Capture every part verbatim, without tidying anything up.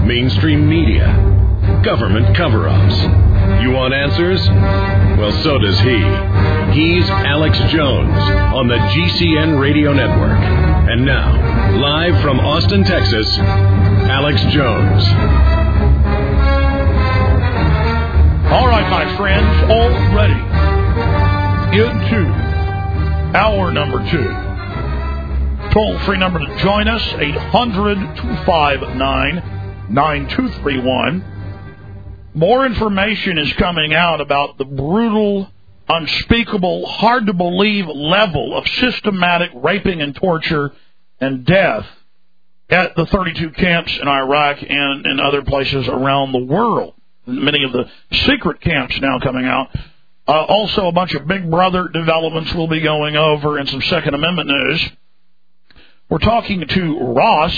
mainstream media, government cover-ups. You want answers? Well, so does he. He's Alex Jones on the G C N Radio Network. And now, live from Austin, Texas, Alex Jones. All right, my friends, already into hour number two. Toll-free number to join us, eight hundred, two five nine, nine two three one. More information is coming out about the brutal, unspeakable, hard-to-believe level of systematic raping and torture and death at the thirty-two camps in Iraq and in other places around the world. Many of the secret camps now coming out. Uh, also, a bunch of Big Brother developments will be going over and some Second Amendment news. We're talking to Ross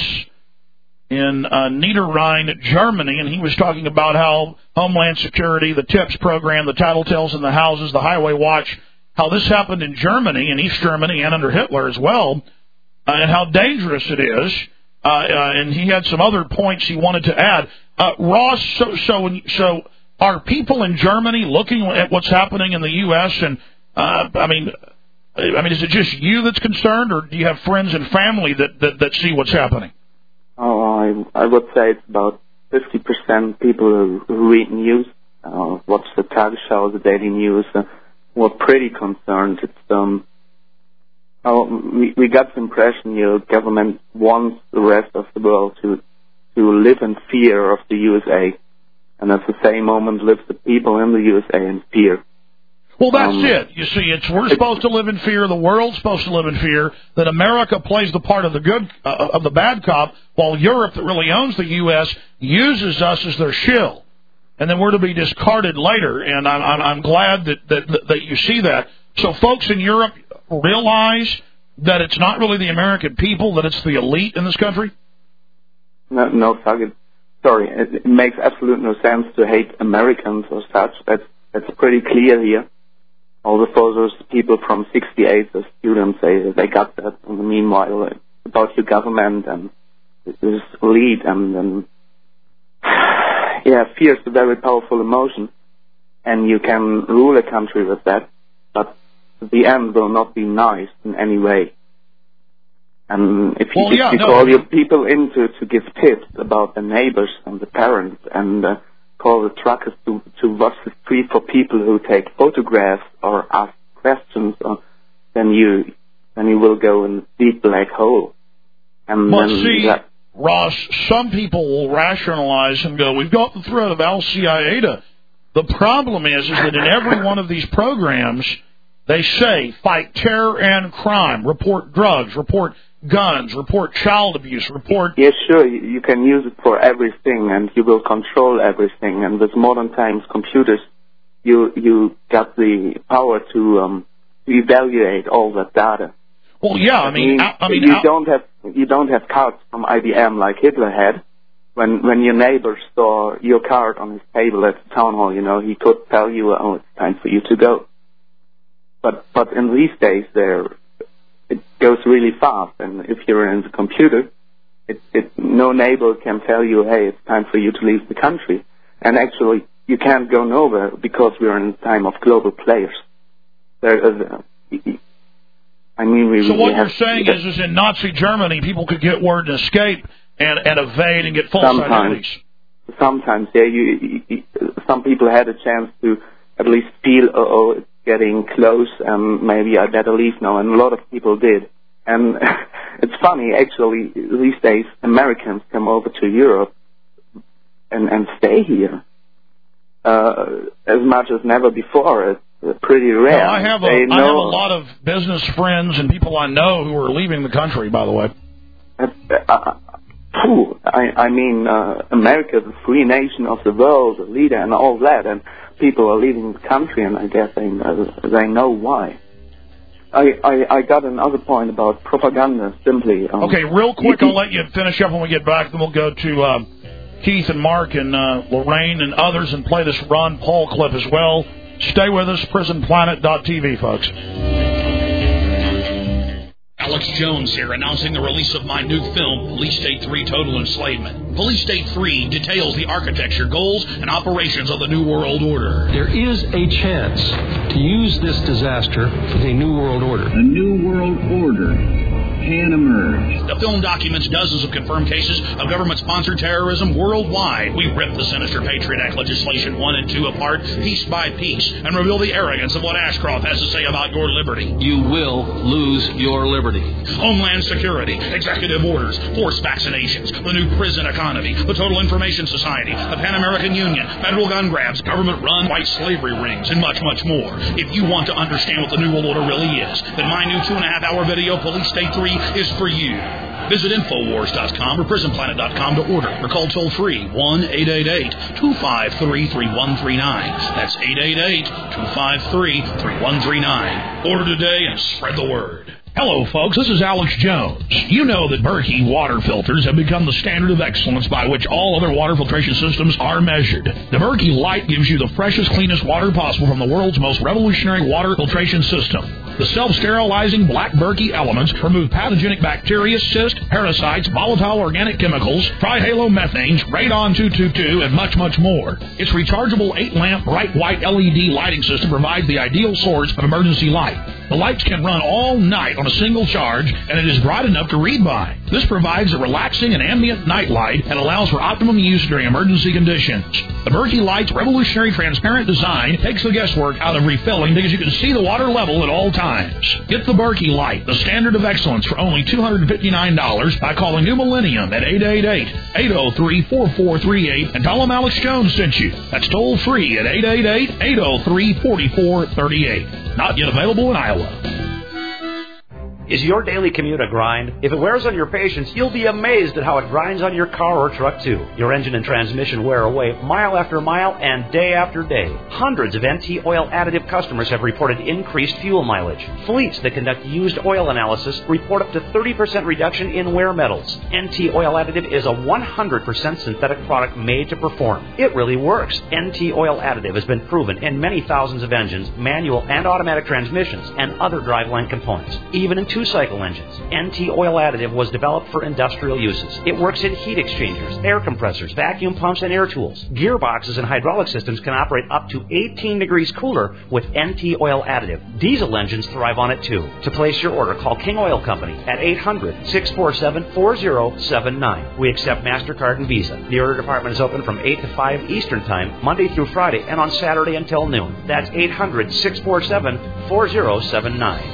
in uh, Niederrhein, Germany, and he was talking about how Homeland Security, the TIPS program, the tattletales in the houses, the Highway Watch, how this happened in Germany, in East Germany, and under Hitler as well, uh, and how dangerous it is. Uh, uh, and he had some other points he wanted to add. Uh, Ross, so, so so are people in Germany looking at what's happening in the U S? And uh, I mean, I mean, is it just you that's concerned, or do you have friends and family that, that, that see what's happening? Oh, I, I would say it's about fifty percent people who, who read news, uh, watch the Tagesschau, the daily news, uh, who are pretty concerned. It's um. Oh, we, we got the impression your government wants the rest of the world to to live in fear of the U S A, and at the same moment lives the people in the U S A in fear. Well, that's um, it. You see, it's we're supposed to live in fear. The world's supposed to live in fear. That America plays the part of the good uh, of the bad cop, while Europe, that really owns the U S, uses us as their shill, and then we're to be discarded later. And I'm I'm, I'm glad that, that that you see that. So, folks in Europe realize that it's not really the American people, that it's the elite in this country? No, no, sorry. It, it makes absolute no sense to hate Americans or such. That's that's pretty clear here. All the those people from sixty-eight, the students, they they got that. And meanwhile, it's about your government and this elite, and, and yeah, fear is a very powerful emotion, and you can rule a country with that, but the end will not be nice in any way. And if you, well, yeah, if you no. call your people in to, to give tips about the neighbors and the parents, and uh, call the truckers to, to watch the street for people who take photographs or ask questions, uh, then you then you will go in a deep black hole. And well, then see, that, Ross, some people will rationalize and go, we've got the threat of Al Qaeda. The problem is, is that in every one of these programs, they say, fight terror and crime, report drugs, report guns, report child abuse, report... Yeah, sure, you can use it for everything, and you will control everything. And with modern times computers, you you got the power to, um, to evaluate all that data. Well, yeah, I mean... I mean, I mean you, I, don't have, you don't have cards from I B M like Hitler had. When when your neighbor saw your card on his table at the town hall, you know, he could tell you, oh, it's time for you to go. But but in these days, there it goes really fast, and if you're in the computer, it, it no neighbor can tell you, hey, it's time for you to leave the country. And actually, you can't go nowhere because we're in a time of global players. There is, uh, I mean, we. So what we you're have, saying is, is in Nazi Germany, people could get word and escape and, and evade and get false sometimes, identities. Sometimes, yeah. You, you, some people had a chance to at least feel, oh, oh, it's getting close, and maybe I better leave now. And a lot of people did. And it's funny, actually, these days, Americans come over to Europe and, and stay here uh, as much as never before. It's uh, pretty rare. No, I have a, I have a lot of business friends and people I know who are leaving the country, by the way. Uh, uh, phew, I, I mean, uh, America, the free nation of the world, the leader and all that, and people are leaving the country, and I guess they know, they know why. I, I, I got another point about propaganda, simply. Um, okay, real quick, I'll let you finish up when we get back, then we'll go to uh, Keith and Mark and uh, Lorraine and others and play this Ron Paul clip as well. Stay with us, prison planet dot t v, folks. Alex Jones here, announcing the release of my new film, Police State three Total Enslavement. Police State three details the architecture, goals, and operations of the New World Order. There is a chance to use this disaster for the New World Order. A New World Order can emerge. The film documents dozens of confirmed cases of government-sponsored terrorism worldwide. We rip the sinister Patriot Act legislation one and two apart, piece by piece, and reveal the arrogance of what Ashcroft has to say about your liberty. You will lose your liberty. Homeland Security, executive orders, forced vaccinations, the new prison economy, the Total Information Society, the Pan American Union, federal gun grabs, government-run white slavery rings, and much, much more. If you want to understand what the New World Order really is, then my new two-and-a-half-hour video, Police State three, is for you. Visit Infowars dot com or Prison Planet dot com to order, or call toll-free one eight eight eight, two five three, three one three nine. That's eight eight eight, two five three, three one three nine. Order today and spread the word. Hello, folks. This is Alex Jones. You know that Berkey water filters have become the standard of excellence by which all other water filtration systems are measured. The Berkey Light gives you the freshest, cleanest water possible from the world's most revolutionary water filtration system. The self-sterilizing black Berkey elements remove pathogenic bacteria, cysts, parasites, volatile organic chemicals, trihalomethanes, radon two twenty-two, and much, much more. Its rechargeable eight-lamp bright white L E D lighting system provides the ideal source of emergency light. The lights can run all night on a single charge, and it is bright enough to read by. This provides a relaxing and ambient night light and allows for optimum use during emergency conditions. The Berkey Light's revolutionary transparent design takes the guesswork out of refilling because you can see the water level at all times. Get the Berkey Light, the standard of excellence, for only two hundred fifty-nine dollars by calling New Millennium at eight eight eight, eight oh three, four four three eight and tell them Alex Jones sent you. That's toll free at eight eight eight, eight oh three, four four three eight. Not yet available in Iowa. Is your daily commute a grind? If it wears on your patience, you'll be amazed at how it grinds on your car or truck, too. Your engine and transmission wear away mile after mile and day after day. Hundreds of N T Oil Additive customers have reported increased fuel mileage. Fleets that conduct used oil analysis report up to thirty percent reduction in wear metals. N T Oil Additive is a one hundred percent synthetic product made to perform. It really works. N T Oil Additive has been proven in many thousands of engines, manual and automatic transmissions, and other driveline components, even in two two-cycle engines. N T Oil Additive was developed for industrial uses. It works in heat exchangers, air compressors, vacuum pumps, and air tools. Gearboxes and hydraulic systems can operate up to eighteen degrees cooler with N T Oil Additive. Diesel engines thrive on it too. To place your order, call King Oil Company at eight hundred, six four seven, four oh seven nine. We accept MasterCard and Visa. The order department is open from eight to five Eastern Time, Monday through Friday, and on Saturday until noon. That's eight hundred, six four seven, four oh seven nine.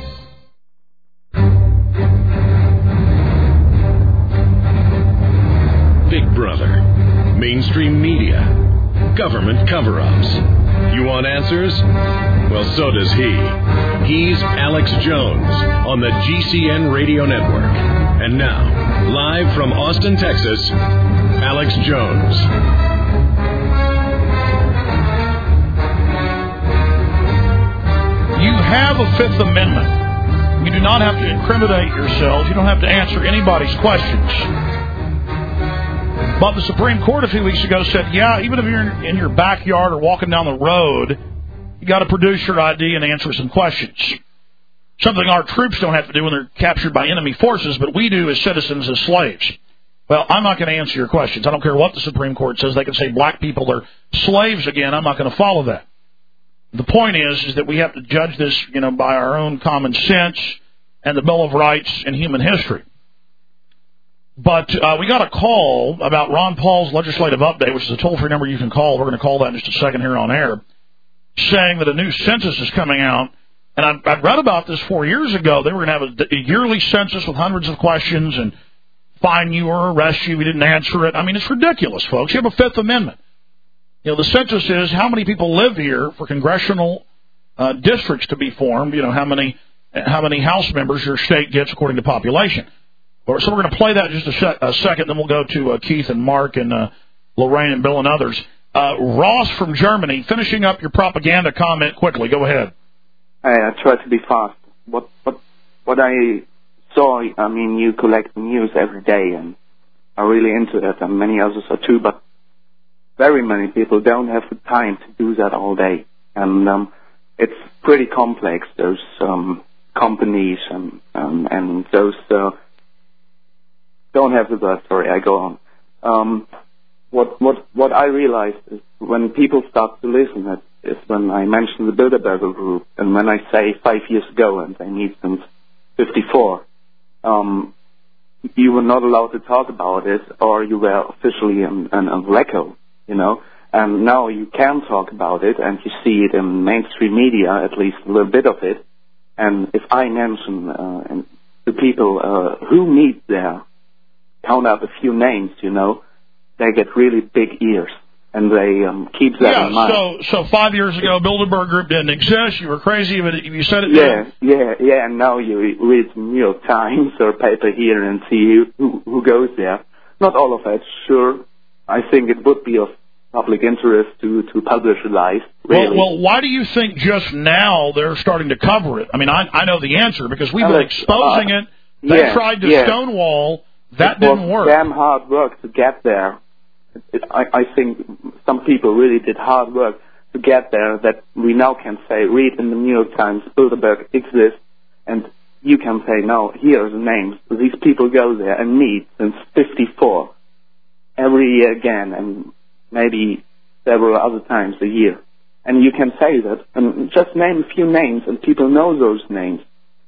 Big Brother, mainstream media, government cover-ups. You want answers? Well, so does he. He's Alex Jones on the G C N Radio Network. And now, live from Austin, Texas, Alex Jones. You have a Fifth Amendment. You do not have to incriminate yourselves. You don't have to answer anybody's questions. But the Supreme Court a few weeks ago said, yeah, even if you're in your backyard or walking down the road, you got to produce your I D and answer some questions. Something our troops don't have to do when they're captured by enemy forces, but we do as citizens, as slaves. Well, I'm not going to answer your questions. I don't care what the Supreme Court says. They can say black people are slaves again. I'm not going to follow that. The point is, is that we have to judge this, you know, by our own common sense and the Bill of Rights and human history. But uh, we got a call about Ron Paul's legislative update, which is a toll-free number you can call. We're going to call that in just a second here on air, saying that a new census is coming out. And I, I read about this four years ago. They were going to have a, a yearly census with hundreds of questions and fine you or arrest you if you didn't answer it. I mean, it's ridiculous, folks. You have a Fifth Amendment. You know, the census is how many people live here for congressional uh, districts to be formed. You know, how many how many House members your state gets according to population. So we're going to play that in just a, sec- a second, then we'll go to uh, Keith and Mark and uh, Lorraine and Bill and others. Uh, Ross from Germany, finishing up your propaganda comment quickly. Go ahead. I, I try to be fast. What what what I saw, I mean, you collect news every day and are really into it, and many others are too, but very many people don't have the time to do that all day. And um, it's pretty complex, those um, companies and, um, and those... Uh, Don't have the blood, sorry, I go on. Um, what what what I realized is when people start to listen, it, is when I mention the Bilderberger Group, and when I say five years ago, and they meet since fifty-four, um, you were not allowed to talk about it, or you were officially an, an, a wacko, you know. And now you can talk about it, and you see it in mainstream media, at least a little bit of it. And if I mention uh, and to people uh, who meet there, count out a few names, you know, they get really big ears, and they um, keep that yeah, in mind. So, so five years ago, Bilderberg Group didn't exist. You were crazy if you said it. Yeah, didn't. yeah, yeah. And now you read the New York Times or paper here and see who, who goes there. Not all of it, sure. I think it would be of public interest to, to publish a live. Really. Well, well, why do you think just now they're starting to cover it? I mean, I, I know the answer because we've Alex, been exposing uh, it. They yeah, tried to yeah. stonewall. That it didn't was work. Damn hard work to get there. It, it, I, I think some people really did hard work to get there. That we now can say, read in the New York Times, Bilderberg exists, and you can say, no, here are the names. These people go there and meet since fifty-four, every year again, and maybe several other times a year. And you can say that, and just name a few names, and people know those names.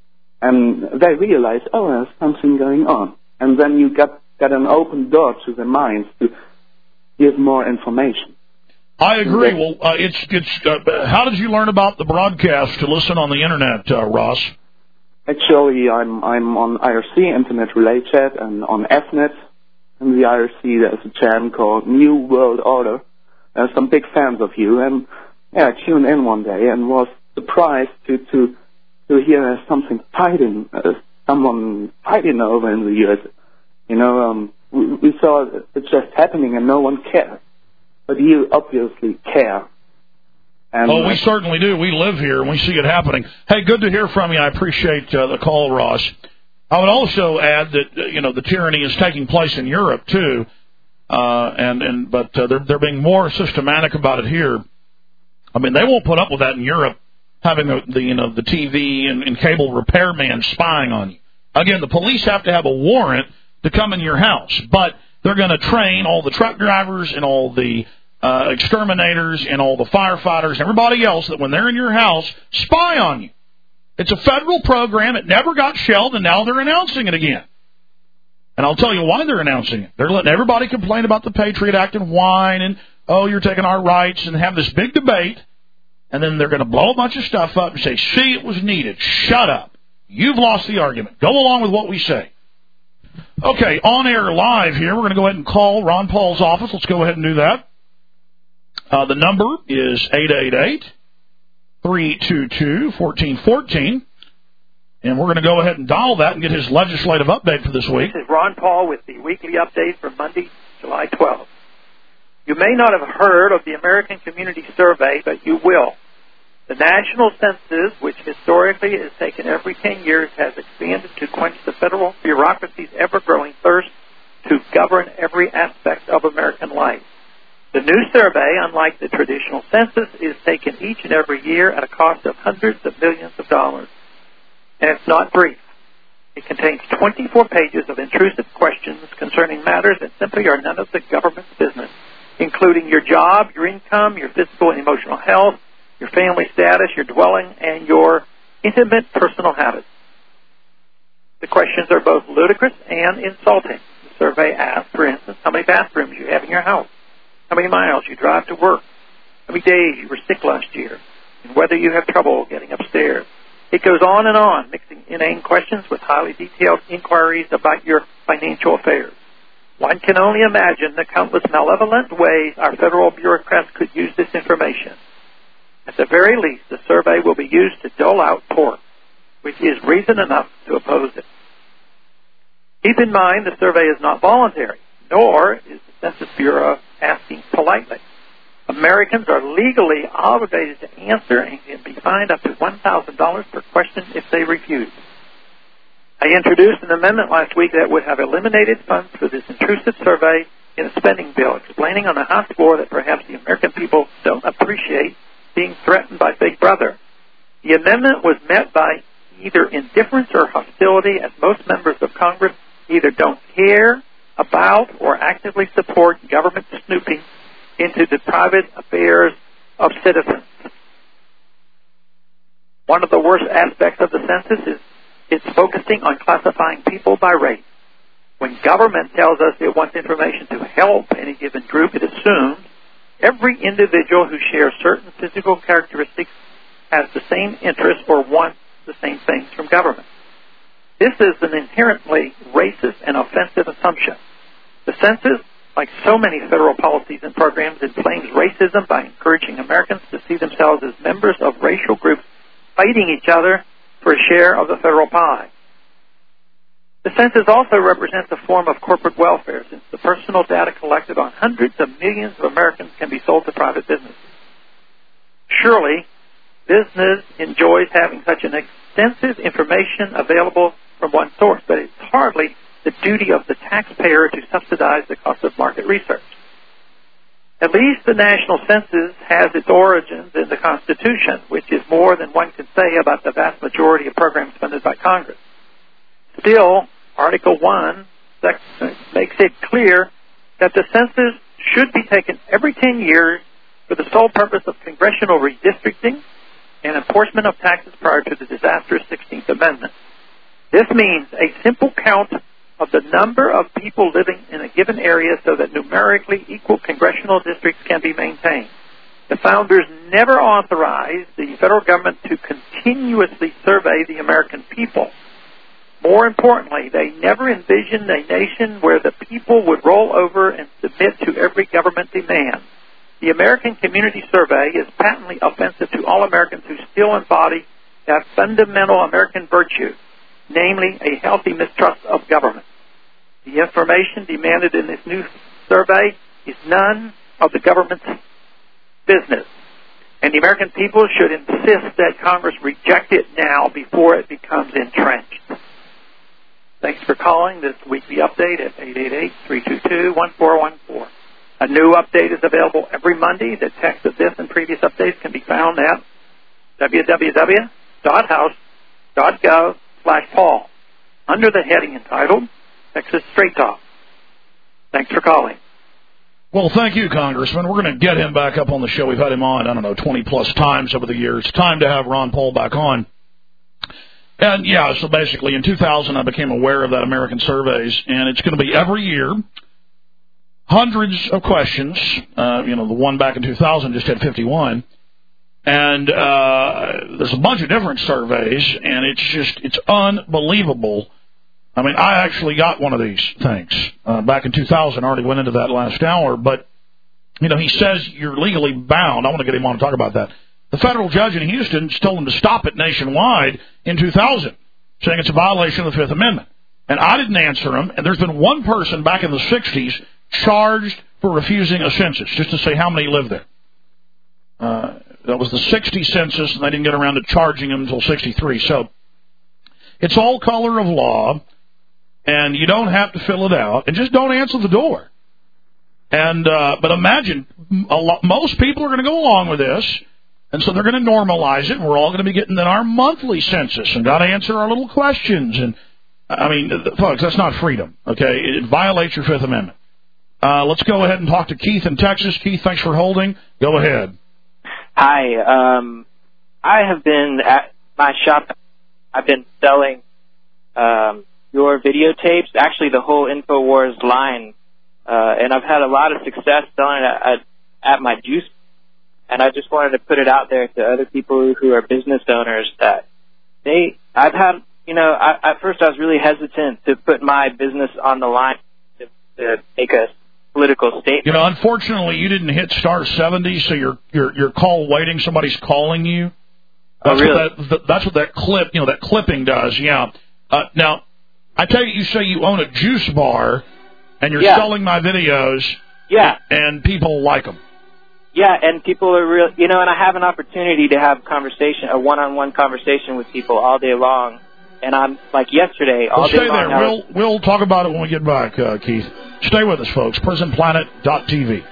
And they realize, oh, there's something going on. And then you got, got an open door to their minds to give more information. I agree. Well, uh, it's, it's, uh, how did you learn about the broadcast to listen on the Internet, uh, Ross? Actually, I'm, I'm on I R C, Internet Relay Chat, and on F net. In the I R C, there's a channel called New World Order. There's some big fans of you, and yeah, I tuned in one day and was surprised to to to hear something fighting, uh, someone fighting over in the U S. You know, um, we, we saw it just happening and no one cared, but you obviously care. And oh, we certainly do. We live here and we see it happening. Hey, good to hear from you. I appreciate uh, the call, Ross. I would also add that uh, you know the tyranny is taking place in Europe too. Uh, and, and, but, uh, they're, they're being more systematic about it here. I mean, they won't put up with that in Europe, having the, the you know, the T V and, and cable repairman spying on you. Again, the police have to have a warrant to come in your house, but they're going to train all the truck drivers and all the, uh, exterminators and all the firefighters and everybody else that when they're in your house, spy on you. It's a federal program. It never got shelved, and now they're announcing it again. And I'll tell you why they're announcing it. They're letting everybody complain about the Patriot Act and whine and, oh, you're taking our rights, and have this big debate. And then they're going to blow a bunch of stuff up and say, see, it was needed. Shut up. You've lost the argument. Go along with what we say. Okay, on air live here. We're going to go ahead and call Ron Paul's office. Let's go ahead and do that. Uh, the number is eight eight eight, three two two, one four one four. And we're going to go ahead and dial that and get his legislative update for this week. This is Ron Paul with the weekly update for Monday, July twelfth. You may not have heard of the American Community Survey, but you will. The national census, which historically is taken every ten years, has expanded to quench the federal bureaucracy's ever-growing thirst to govern every aspect of American life. The new survey, unlike the traditional census, is taken each and every year at a cost of hundreds of millions of dollars. And it's not brief. It contains twenty-four pages of intrusive questions concerning matters that simply are none of the government's business, including your job, your income, your physical and emotional health, your family status, your dwelling, and your intimate personal habits. The questions are both ludicrous and insulting. The survey asks, for instance, how many bathrooms you have in your house, how many miles you drive to work, how many days you were sick last year, and whether you have trouble getting upstairs. It goes on and on, mixing inane questions with highly detailed inquiries about your financial affairs. One can only imagine the countless malevolent ways our federal bureaucrats could use this information. At the very least, the survey will be used to dole out pork, which is reason enough to oppose it. Keep in mind the survey is not voluntary, nor is the Census Bureau asking politely. Americans are legally obligated to answer and can be fined up to one thousand dollars per question if they refuse. I introduced an amendment last week that would have eliminated funds for this intrusive survey in a spending bill, explaining on the House floor that perhaps the American people don't appreciate being threatened by Big Brother. The amendment was met by either indifference or hostility, as most members of Congress either don't care about or actively support government snooping into the private affairs of citizens. One of the worst aspects of the census is it's focusing on classifying people by race. When government tells us it wants information to help any given group, it assumes every individual who shares certain physical characteristics has the same interests or wants the same things from government. This is an inherently racist and offensive assumption. The census, like so many federal policies and programs, inflames racism by encouraging Americans to see themselves as members of racial groups fighting each other for a share of the federal pie. The census also represents a form of corporate welfare, since the personal data collected on hundreds of millions of Americans can be sold to private businesses. Surely, business enjoys having such an extensive information available from one source, but it's hardly the duty of the taxpayer to subsidize the cost of market research. At least the national census has its origins in the Constitution, which is more than one can say about the vast majority of programs funded by Congress. Still, Article one makes it clear that the census should be taken every ten years for the sole purpose of congressional redistricting and enforcement of taxes prior to the disastrous sixteenth Amendment. This means a simple count of the number of people living in a given area so that numerically equal congressional districts can be maintained. The founders never authorized the federal government to continuously survey the American people. More importantly, they never envisioned a nation where the people would roll over and submit to every government demand. The American Community Survey is patently offensive to all Americans who still embody that fundamental American virtue, namely a healthy mistrust of government. The information demanded in this new survey is none of the government's business, and the American people should insist that Congress reject it now before it becomes entrenched. Thanks for calling this weekly update at eight eight eight, three two two, one four one four. A new update is available every Monday. The text of this and previous updates can be found at w w w dot house dot gov slash Paul under the heading entitled Texas Straight Talk. Thanks for calling. Well, thank you, Congressman. We're going to get him back up on the show. We've had him on, I don't know, twenty-plus times over the years. It's time to have Ron Paul back on. And, yeah, so basically in two thousand I became aware of that American Surveys, and it's going to be every year, hundreds of questions. Uh, you know, the one back in two thousand just had fifty-one. And uh, there's a bunch of different surveys, and it's just, it's unbelievable. I mean, I actually got one of these things uh, back in two thousand. I already went into that last hour. But, you know, he says you're legally bound. I want to get him on to talk about that. The federal judge in Houston told him to stop it nationwide in two thousand, saying it's a violation of the Fifth Amendment. And I didn't answer him. And there's been one person back in the sixties charged for refusing a census, just to say how many live there. Uh, that was the sixty census, and they didn't get around to charging him until sixty-three. So it's all color of law. And you don't have to fill it out, and just don't answer the door. And uh, but imagine, a lot, most people are going to go along with this, and so they're going to normalize it. And we're all going to be getting in our monthly census and got to answer our little questions. And I mean, folks, that's not freedom. Okay, it violates your Fifth Amendment. Uh, let's go ahead and talk to Keith in Texas. Keith, thanks for holding. Go ahead. Hi. Um, I have been at my shop. I've been selling. Um, your videotapes, actually the whole InfoWars line, uh, and I've had a lot of success selling it at, at my juice, and I just wanted to put it out there to other people who are business owners that they, I've had, you know, I, at first I was really hesitant to put my business on the line to, to make a political statement. You know, unfortunately, you didn't hit star seventy, so you're, you're, you're call waiting, somebody's calling you. That's oh, really? What that, that's what that clip, you know, that clipping does, yeah. Uh, now, I tell you, you say you own a juice bar, and you're yeah. selling my videos, yeah, and people like them. Yeah, and people are real, you know, and I have an opportunity to have conversation, a one-on-one conversation with people all day long, and I'm, like yesterday, all well, day stay long. there. We'll, we'll talk about it when we get back, uh, Keith. Stay with us, folks. prison planet dot t v.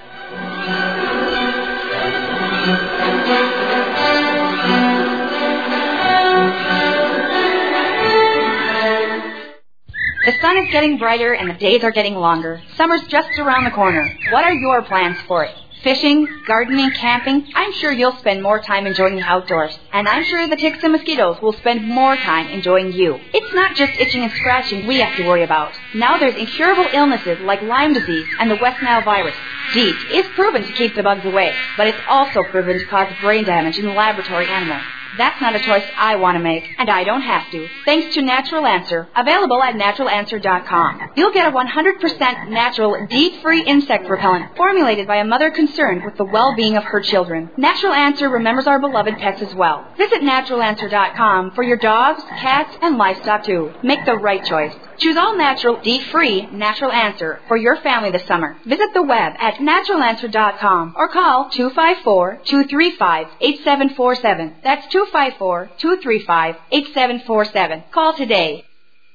The sun is getting brighter and the days are getting longer. Summer's just around the corner. What are your plans for it? Fishing, gardening, camping? I'm sure you'll spend more time enjoying the outdoors. And I'm sure the ticks and mosquitoes will spend more time enjoying you. It's not just itching and scratching we have to worry about. Now there's incurable illnesses like Lyme disease and the West Nile virus. DEET is proven to keep the bugs away, but it's also proven to cause brain damage in the laboratory animals. That's not a choice I want to make, and I don't have to. Thanks to Natural Answer, available at natural answer dot com. You'll get a one hundred percent natural, DEET-free insect repellent formulated by a mother concerned with the well-being of her children. Natural Answer remembers our beloved pets as well. Visit natural answer dot com for your dogs, cats, and livestock too. Make the right choice. Choose all natural, DEET-free Natural Answer for your family this summer. Visit the web at natural answer dot com or call two five four, two three five, eight seven four seven. That's two five four, two three five, eight seven four seven. Call today.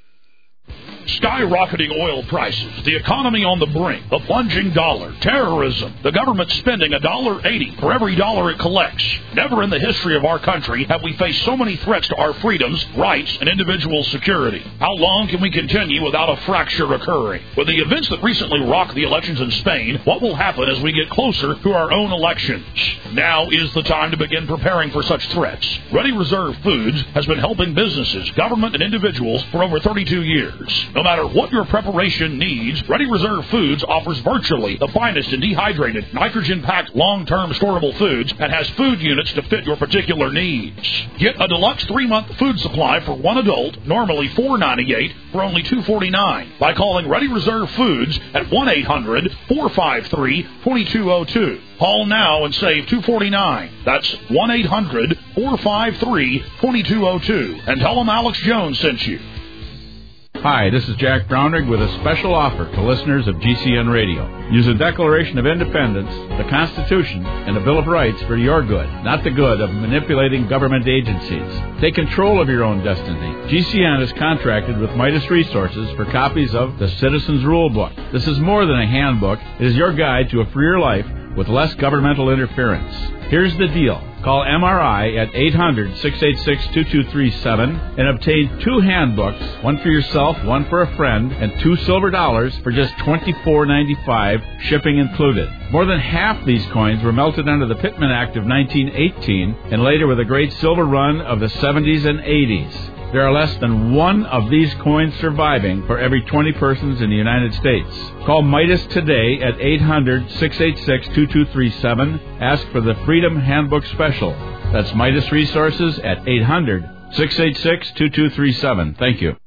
Skyrocketing oil prices, the economy on the brink, the plunging dollar, terrorism, the government spending one dollar eighty for every dollar it collects. Never in the history of our country have we faced so many threats to our freedoms, rights, and individual security. How long can we continue without a fracture occurring? With the events that recently rocked the elections in Spain, what will happen as we get closer to our own elections? Now is the time to begin preparing for such threats. Ready Reserve Foods has been helping businesses, government, and individuals for over thirty-two years. No matter what your preparation needs, Ready Reserve Foods offers virtually the finest in dehydrated, nitrogen-packed, long-term storable foods and has food units to fit your particular needs. Get a deluxe three-month food supply for one adult, normally four dollars and ninety-eight cents, for only two dollars and forty-nine cents by calling Ready Reserve Foods at one eight hundred, four five three, two two zero two. Call now and save two dollars and forty-nine cents. That's one eight hundred, four five three, two two zero two. And tell them Alex Jones sent you. Hi, this is Jack Brownrigg with a special offer to listeners of G C N Radio. Use the Declaration of Independence, the Constitution, and the Bill of Rights for your good, not the good of manipulating government agencies. Take control of your own destiny. G C N is contracted with Midas Resources for copies of the Citizens Rule Book. This is more than a handbook. It is your guide to a freer life with less governmental interference. Here's the deal. Call M R I at eight hundred, six eight six, two two three seven and obtain two handbooks, one for yourself, one for a friend, and two silver dollars for just twenty-four ninety-five, shipping included. More than half these coins were melted under the Pittman Act of nineteen eighteen and later with a great silver run of the seventies and eighties. There are less than one of these coins surviving for every twenty persons in the United States. Call Midas today at eight hundred, six eight six, two two three seven. Ask for the Freedom Handbook Special. That's Midas Resources at eight hundred, six eight six, two two three seven. Thank you.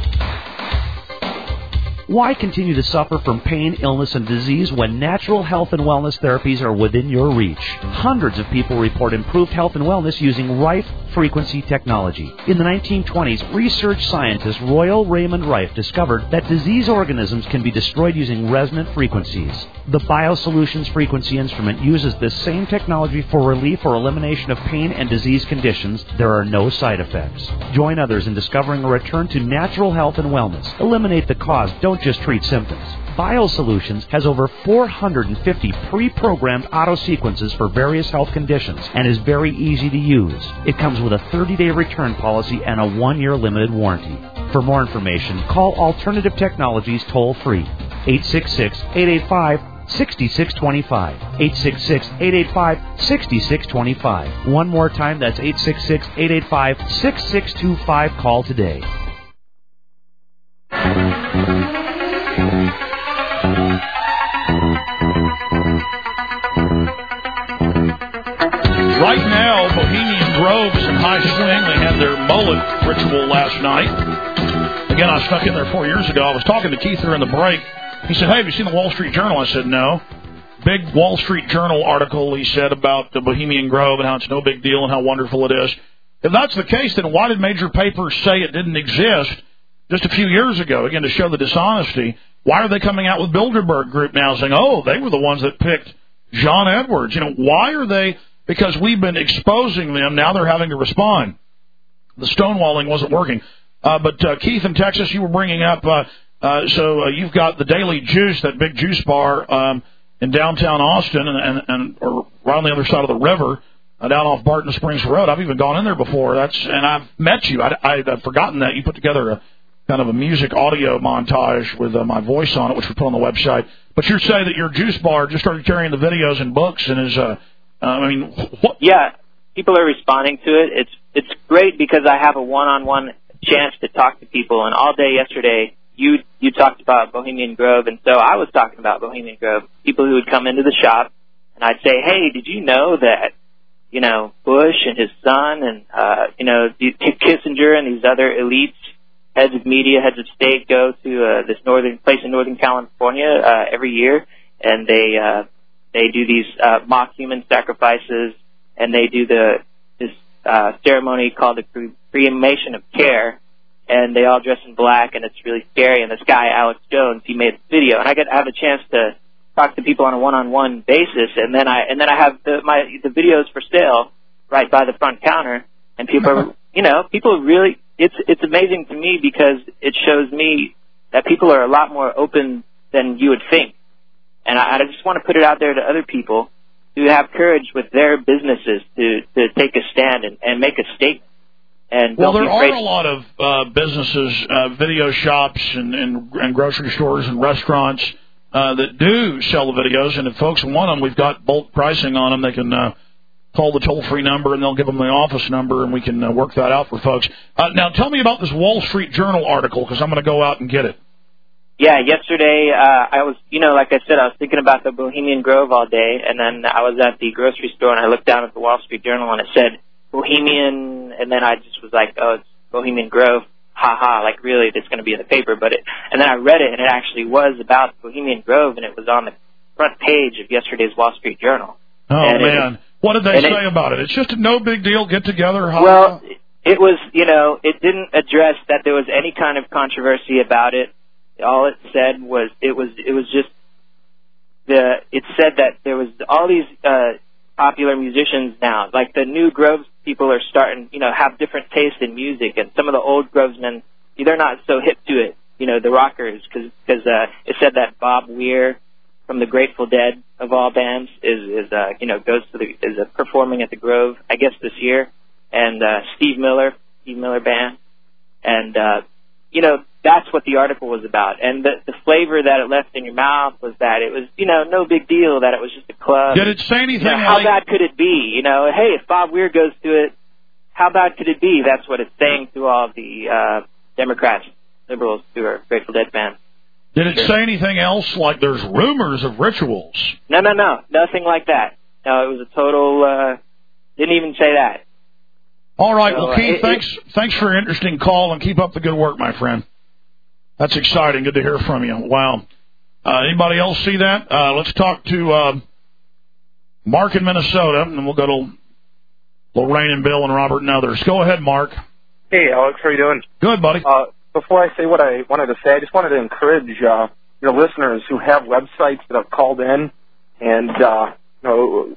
Why continue to suffer from pain, illness, and disease when natural health and wellness therapies are within your reach? Hundreds of people report improved health and wellness using Rife frequency technology. In the nineteen twenties, research scientist Royal Raymond Rife discovered that disease organisms can be destroyed using resonant frequencies. The BioSolutions frequency instrument uses this same technology for relief or elimination of pain and disease conditions. There are no side effects. Join others in discovering a return to natural health and wellness. Eliminate the cause. Don't just treat symptoms. BioSolutions has over four hundred fifty pre-programmed auto-sequences for various health conditions and is very easy to use. It comes with a thirty-day return policy and a one-year limited warranty. For more information, call Alternative Technologies toll-free, eight six six, eight eight five, six six two five, eight six six, eight eight five, six six two five. One more time, that's eight six six, eight eight five, six six two five. Call today. Right now, Bohemian Grove is in high swing. They had their mullet ritual last night. Again, I snuck in there four years ago. I was talking to Keith during the break. He said, hey, have you seen the Wall Street Journal? I said, no. Big Wall Street Journal article, he said, about the Bohemian Grove and how it's no big deal and how wonderful it is. If that's the case, then why did major papers say it didn't exist just a few years ago, again, to show the dishonesty? Why are they coming out with Bilderberg Group now saying, oh, they were the ones that picked John Edwards? You know, why are they? Because we've been exposing them. Now they're having to respond. The stonewalling wasn't working. Uh, but, uh, Keith, in Texas, you were bringing up, uh, uh, so uh, you've got the Daily Juice, that big juice bar um, in downtown Austin, and, and, and or right on the other side of the river, uh, down off Barton Springs Road. I've even gone in there before. That's and I've met you. I, I, I've forgotten that. You put together a kind of a music audio montage with uh, my voice on it, which we put on the website. But you're saying that your juice bar just started carrying the videos and books and is, uh, uh, I mean, what? Yeah, people are responding to it. It's it's great because I have a one-on-one chance to talk to people. And all day yesterday, you you talked about Bohemian Grove, and so I was talking about Bohemian Grove. People who would come into the shop, and I'd say, hey, did you know that, you know, Bush and his son and, uh, you know, Kissinger and these other elites, heads of media, heads of state, go to uh, this northern place in Northern California uh, every year, and they uh, they do these uh, mock human sacrifices, and they do the this uh, ceremony called the cre- cremation of care, and they all dress in black, and it's really scary. And this guy, Alex Jones, he made a video, and I get to have a chance to talk to people on a one-on-one basis, and then I and then I have the my the videos for sale right by the front counter, and people are you know people really. It's it's amazing to me because it shows me that people are a lot more open than you would think. And I, I just want to put it out there to other people who have courage with their businesses to, to take a stand and, and make a statement. And well, don't there be afraid. are a lot of uh, businesses, uh, video shops and, and, and grocery stores and restaurants uh, that do sell the videos. And if folks want them, we've got bulk pricing on them. They can uh, call the toll-free number, and they'll give them the office number, and we can uh, work that out for folks. Uh, now, tell me about this Wall Street Journal article, because I'm going to go out and get it. Yeah, yesterday uh, I was, you know, like I said, I was thinking about the Bohemian Grove all day, and then I was at the grocery store, and I looked down at the Wall Street Journal, and it said Bohemian, and then I just was like, oh, it's Bohemian Grove, ha-ha, like really, it's going to be in the paper. But it, and then I read it, and it actually was about Bohemian Grove, and it was on the front page of yesterday's Wall Street Journal. Oh, and man. It, What did they say it, about it? It's just a no big deal, get together. Huh? Well, it was, you know, it didn't address that there was any kind of controversy about it. All it said was it was it was just the it said that there was all these uh, popular musicians now, like the new Groves people are starting, you know, have different taste in music, and some of the old Grovesmen, they're not so hip to it, you know, the rockers, because because uh, it said that Bob Weir from the Grateful Dead of all bands is is uh, you know goes to the is uh, performing at the Grove, I guess this year, and uh, Steve Miller, Steve Miller Band, and uh, you know that's what the article was about, and the the flavor that it left in your mouth was that it was you know no big deal, that it was just a club. Did it say anything? You know, how like... bad could it be? You know, hey, if Bob Weir goes to it, how bad could it be? That's what it's saying to all the uh, Democrats, liberals who are Grateful Dead fans. Did it say anything else, like there's rumors of rituals? No, no, no. Nothing like that. No, it was a total, uh, didn't even say that. All right, so, well, Keith, it, thanks it, thanks for an interesting call, and keep up the good work, my friend. That's exciting. Good to hear from you. Wow. Uh, anybody else see that? Uh, let's talk to uh, Mark in Minnesota, and we'll go to Lorraine and Bill and Robert and others. Go ahead, Mark. Hey, Alex. How are you doing? Good, buddy. Uh, Before I say what I wanted to say, I just wanted to encourage uh, your listeners who have websites that have called in and uh, you know,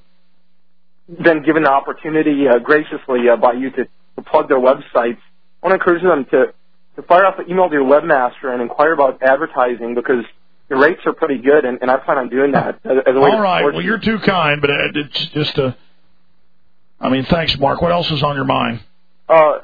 been given the opportunity uh, graciously uh, by you to, to plug their websites. I want to encourage them to, to fire off an email to your webmaster and inquire about advertising, because your rates are pretty good, and, and I plan on doing that as, as a way All to right. support Well, you. you're too kind, but it's just a. I mean, thanks, Mark. What else is on your mind? Uh,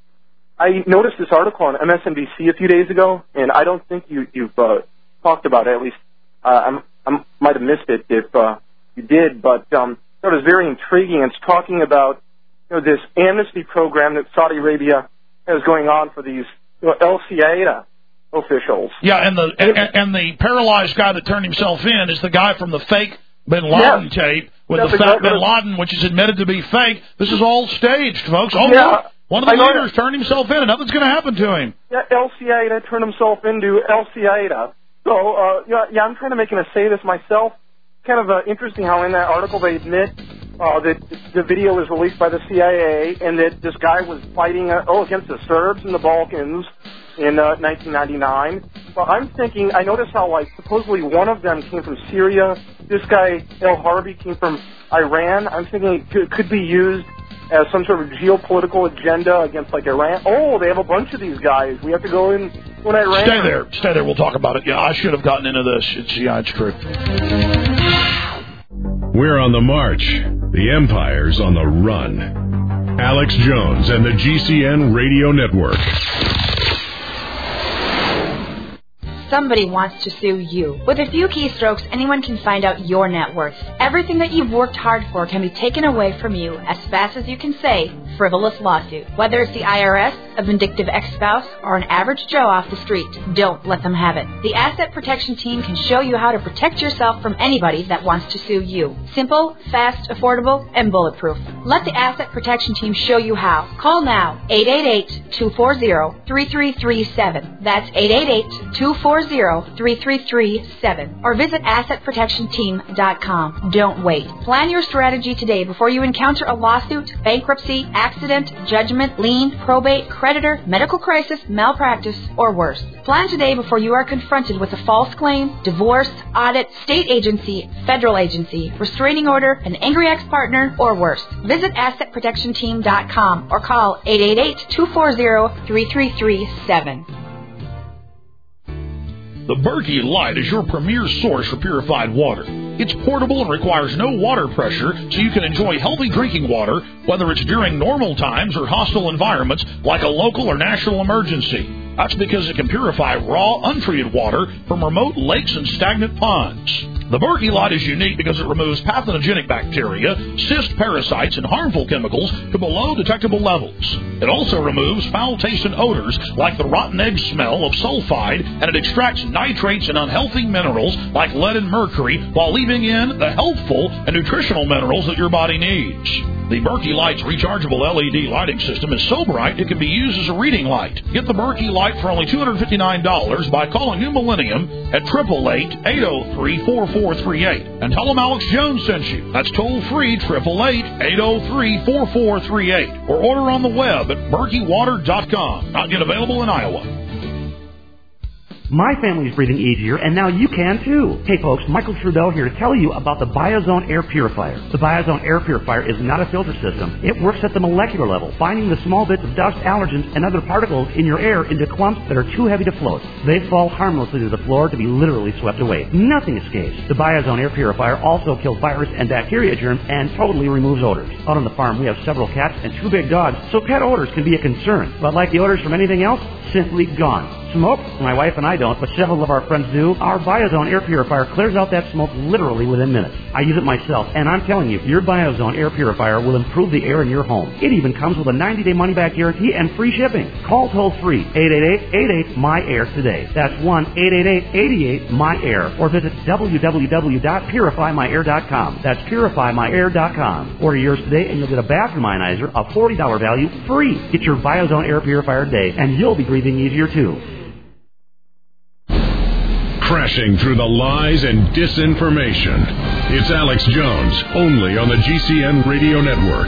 I noticed this article on M S N B C a few days ago, and I don't think you, you've uh, talked about it. At least uh, I might have missed it if uh, you did, but um, it was very intriguing. It's talking about you know, this amnesty program that Saudi Arabia has going on for these you know, Al Qaeda officials. Yeah, and the and, and the paralyzed guy that turned himself in is the guy from the fake Bin Laden yes. tape with That's the fat exactly. Bin Laden, which is admitted to be fake. This is all staged, folks. Oh, yeah. no. One of the I know leaders that. turned himself in, and nothing's going to happen to him. Yeah, Al Qaeda turned himself into Al Qaeda. So, uh, yeah, yeah, I'm trying to make an essay of this myself. Kind of uh, interesting how in that article they admit uh, that the video was released by the C I A, and that this guy was fighting uh, oh against the Serbs in the Balkans in uh, nineteen ninety-nine. Well, I'm thinking, I noticed how, like, supposedly one of them came from Syria. This guy, El Harbi, came from Iran. I'm thinking it could, could be used as some sort of geopolitical agenda against, like, Iran. Oh, they have a bunch of these guys. We have to go in when Iran... Stay there. Stay there. We'll talk about it. Yeah, I should have gotten into this. It's, yeah, it's true. We're on the march. The Empire's on the run. Alex Jones and the G C N Radio Network. somebody wants to sue you. With a few keystrokes, anyone can find out your net worth. Everything that you've worked hard for can be taken away from you as fast as you can say, frivolous lawsuit. Whether it's the I R S, a vindictive ex-spouse, or an average Joe off the street, don't let them have it. The Asset Protection Team can show you how to protect yourself from anybody that wants to sue you. Simple, fast, affordable, and bulletproof. Let the Asset Protection Team show you how. Call now, eight eight eight, two four zero, three three three seven. That's eight eight eight, two four zero, three three three seven. Or visit asset protection team dot com. Don't wait. Plan your strategy today before you encounter a lawsuit, bankruptcy, accident, judgment, lien, probate, creditor, medical crisis, malpractice, or worse. Plan today before you are confronted with a false claim, divorce, audit, state agency, federal agency, restraining order, an angry ex-partner, or worse. Visit asset protection team dot com or call eight eight eight, two four zero, three three three seven. The Berkey Light is your premier source for purified water. It's portable and requires no water pressure, so you can enjoy healthy drinking water, whether it's during normal times or hostile environments like a local or national emergency. That's because it can purify raw, untreated water from remote lakes and stagnant ponds. The Berkey Light is unique because it removes pathogenic bacteria, cyst parasites, and harmful chemicals to below detectable levels. It also removes foul-tasting odors like the rotten egg smell of sulfide, and it extracts nitrates and unhealthy minerals like lead and mercury while leaving in the healthful and nutritional minerals that your body needs. The Berkey Light's rechargeable L E D lighting system is so bright it can be used as a reading light. Get the Berkey Light for only two hundred fifty-nine dollars by calling New Millennium at eight eight eight, eight oh three, four four three eight. And tell them Alex Jones sent you. That's toll free, eight eight eight, eight oh three, four four three eight. Or order on the web at berkey water dot com. Not yet available in Iowa. My family's breathing easier, and now you can too. Hey folks, Michael Trudell here to tell you about the Biozone Air Purifier. The Biozone Air Purifier is not a filter system. It works at the molecular level, finding the small bits of dust, allergens, and other particles in your air into clumps that are too heavy to float. They fall harmlessly to the floor to be literally swept away. Nothing escapes. The Biozone Air Purifier also kills virus and bacteria germs and totally removes odors. Out on the farm, we have several cats and two big dogs, so pet odors can be a concern. But like the odors from anything else, simply gone. Smoke? My wife and I don't, but several of our friends do. Our Biozone Air Purifier clears out that smoke literally within minutes. I use it myself, and I'm telling you, your Biozone Air Purifier will improve the air in your home. It even comes with a ninety-day money-back guarantee and free shipping. Call toll-free, eight eight eight, eight eight, M Y A I R today. That's one eight eight eight, eight eight, M Y A I R. Or visit w w w dot purify my air dot com. That's purify my air dot com. Order yours today, and you'll get a bathroom ionizer, a forty dollars value, free. Get your Biozone Air Purifier today, and you'll be breathing easier, too. Crashing through the lies and disinformation. It's Alex Jones, only on the G C N Radio Network.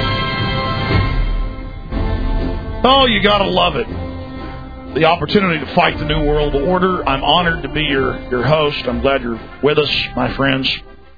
Oh, you gotta love it. The opportunity to fight the New World Order. I'm honored to be your, your host. I'm glad you're with us, my friends.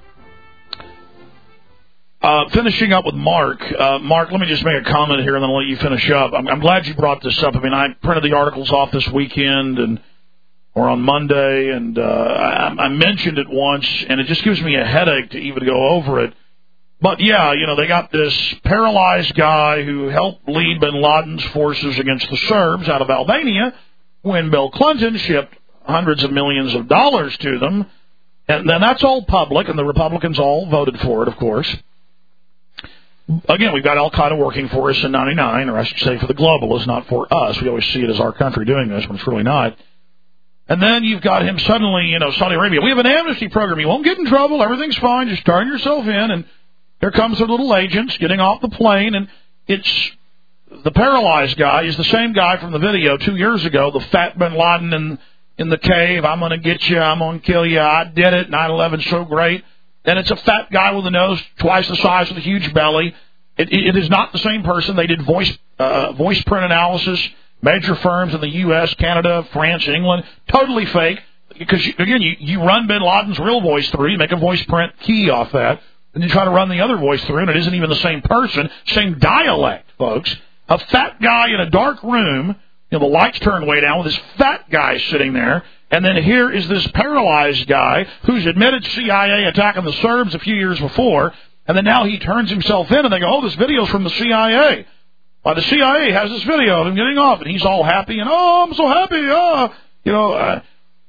Uh, finishing up with Mark. Uh, Mark, let me just make a comment here and then I'll let you finish up. I'm, I'm glad you brought this up. I mean, I printed the articles off this weekend and or on Monday, and uh, I, I mentioned it once, and it just gives me a headache to even go over it. But, yeah, you know, they got this paralyzed guy who helped lead bin Laden's forces against the Serbs out of Albania when Bill Clinton shipped hundreds of millions of dollars to them. And then that's all public, and the Republicans all voted for it, of course. Again, we've got Al-Qaeda working for us in ninety-nine, or I should say for the globalists, not for us. We always see it as our country doing this when it's really not. And then you've got him suddenly, you know, Saudi Arabia. We have an amnesty program. You won't get in trouble. Everything's fine. Just turn yourself in. And here comes their little agents getting off the plane. And it's the paralyzed guy is the same guy from the video two years ago, the fat bin Laden in, in the cave. I'm going to get you. I'm going to kill you. I did it. nine eleven so great. And it's a fat guy with a nose twice the size with a huge belly. It, it, it is not the same person. They did voice uh, voice print analysis. Major firms in the U S, Canada, France, England, totally fake. Because, you, again, you, you run bin Laden's real voice through, you make a voice print key off that, and you try to run the other voice through, and it isn't even the same person, same dialect, folks. A fat guy in a dark room, you know, the lights turn way down with this fat guy sitting there, and then here is this paralyzed guy who's admitted C I A attacking the Serbs a few years before, and then now he turns himself in, and they go, oh, this video's from the C I A. Well, the C I A has this video of him getting off, and he's all happy, and, oh, I'm so happy, oh, you know, uh,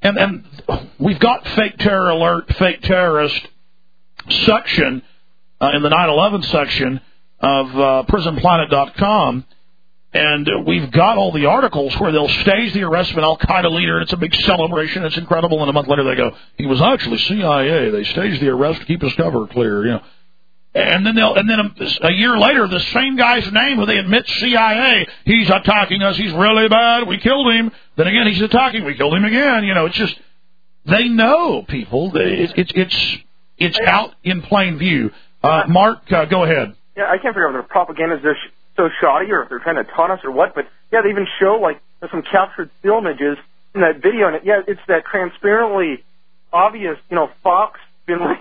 and and we've got fake terror alert, fake terrorist section uh, in the nine eleven section of uh, prison planet dot com. And we've got all the articles where they'll stage the arrest of an al-Qaeda leader, and it's a big celebration. It's incredible. And a month later, they go, he was actually C I A. They staged the arrest to keep his cover clear, you know. And then they'll, and then a, a year later, the same guy's name, who they admit C I A, he's attacking us. He's really bad. We killed him. Then again, he's attacking. We killed him again. You know, it's just they know people. It's it's it's it's out in plain view. Uh, Mark, uh, go ahead. Yeah, I can't figure out if their propaganda is they're so shoddy or if they're trying to taunt us or what. But yeah, they even show like there's some captured still images in that video, and it, yeah, it's that transparently obvious, you know, Fox been like,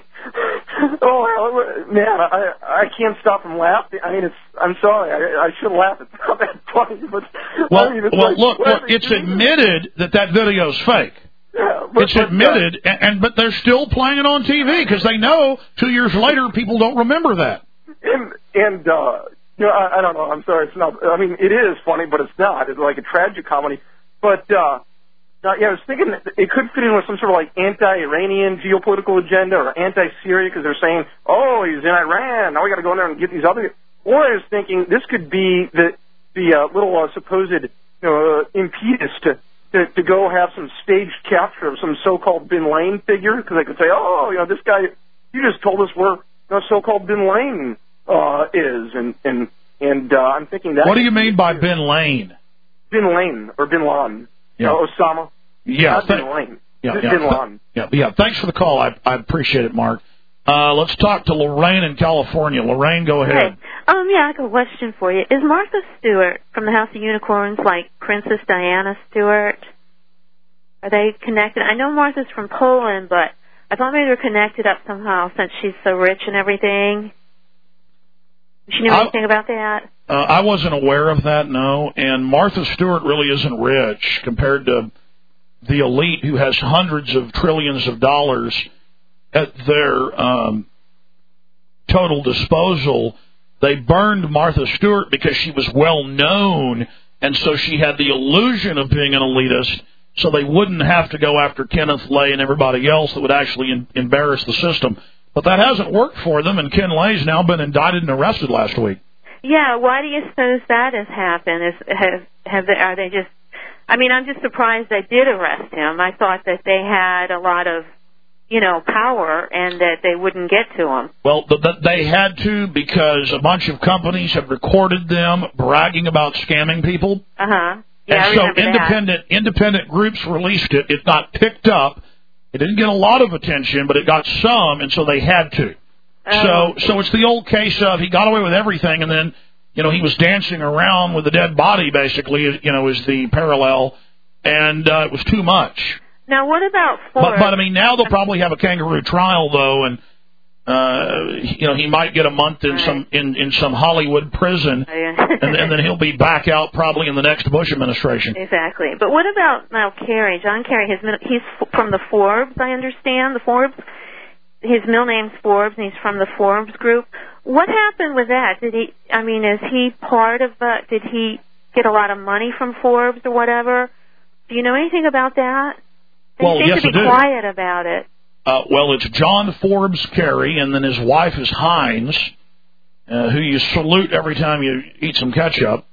oh man, I I can't stop from laughing. I mean, it's I'm sorry, I, I should laugh. It's not that funny, but well, I mean, it's well, like, look, look, it's admitted that that video's fake. Yeah, but, it's admitted, but, uh, and, and but they're still playing it on T V because they know two years later people don't remember that. And and uh, you know, I, I don't know. I'm sorry, it's not. I mean, it is funny, but it's not. It's like a tragic comedy. But uh, uh, yeah, I was thinking that it could fit in with some sort of like anti-Iranian geopolitical agenda or anti-Syria because they're saying, oh, he's in Iran. Now we got to go in there and get these other. Or I was thinking this could be the the uh, little uh, supposed you know uh, impetus to. To, to go have some staged capture of some so-called Bin Laden figure, because they could say, oh, you know, this guy, you just told us where the so-called Bin Laden uh, is, and and and uh, I'm thinking that. What do you mean by Bin Laden? Bin Laden or Bin Laden? Yeah. Uh, Osama. Yeah. Not Th- Bin Laden. Yeah, Bin yeah, Laden. yeah, yeah. Thanks for the call. I I appreciate it, Mark. Uh, let's talk to Lorraine in California. Lorraine, go ahead. Hey. Um, yeah, I got a question for you. Is Martha Stewart from the House of Unicorns like Princess Diana Stewart? Are they connected? I know Martha's from Poland, but I thought maybe they're connected up somehow since she's so rich and everything. Does she know I, anything about that? Uh, I wasn't aware of that, no. And Martha Stewart really isn't rich compared to the elite who has hundreds of trillions of dollars at their um, total disposal. They burned Martha Stewart because she was well known, and so she had the illusion of being an elitist, so they wouldn't have to go after Kenneth Lay and everybody else that would actually in, embarrass the system. But that hasn't worked for them, and Ken Lay's now been indicted and arrested last week. Yeah, why do you suppose that has happened? Is, have, have they, are they just... I mean, I'm just surprised they did arrest him. I thought that they had a lot of, you know, power and that they wouldn't get to him. Well, th- th- they had to because a bunch of companies had recorded them bragging about scamming people. Uh-huh. Yeah, and so I remember independent that. independent groups released it. It got picked up. It didn't get a lot of attention, but it got some, and so they had to. Oh. So so it's the old case of he got away with everything, and then, you know, he was dancing around with a dead body, basically, you know, is the parallel, and uh, it was too much. Now, what about Forbes? But, but, I mean, now they'll probably have a kangaroo trial, though, and, uh, you know, he might get a month in right. some in, in some Hollywood prison, Oh, yeah. and, and then he'll be back out probably in the next Bush administration. Exactly. But what about now Kerry? John Kerry, his middle, he's f- from the Forbes, I understand. The Forbes, his middle name's Forbes, and he's from the Forbes group. What happened with that? Did he? I mean, is he part of? Uh, did he get a lot of money from Forbes or whatever? Do you know anything about that? They Well, seem yes, to be I do. quiet about it. Uh, well, it's John Forbes Kerry, and then his wife is Hines, uh, who you salute every time you eat some ketchup.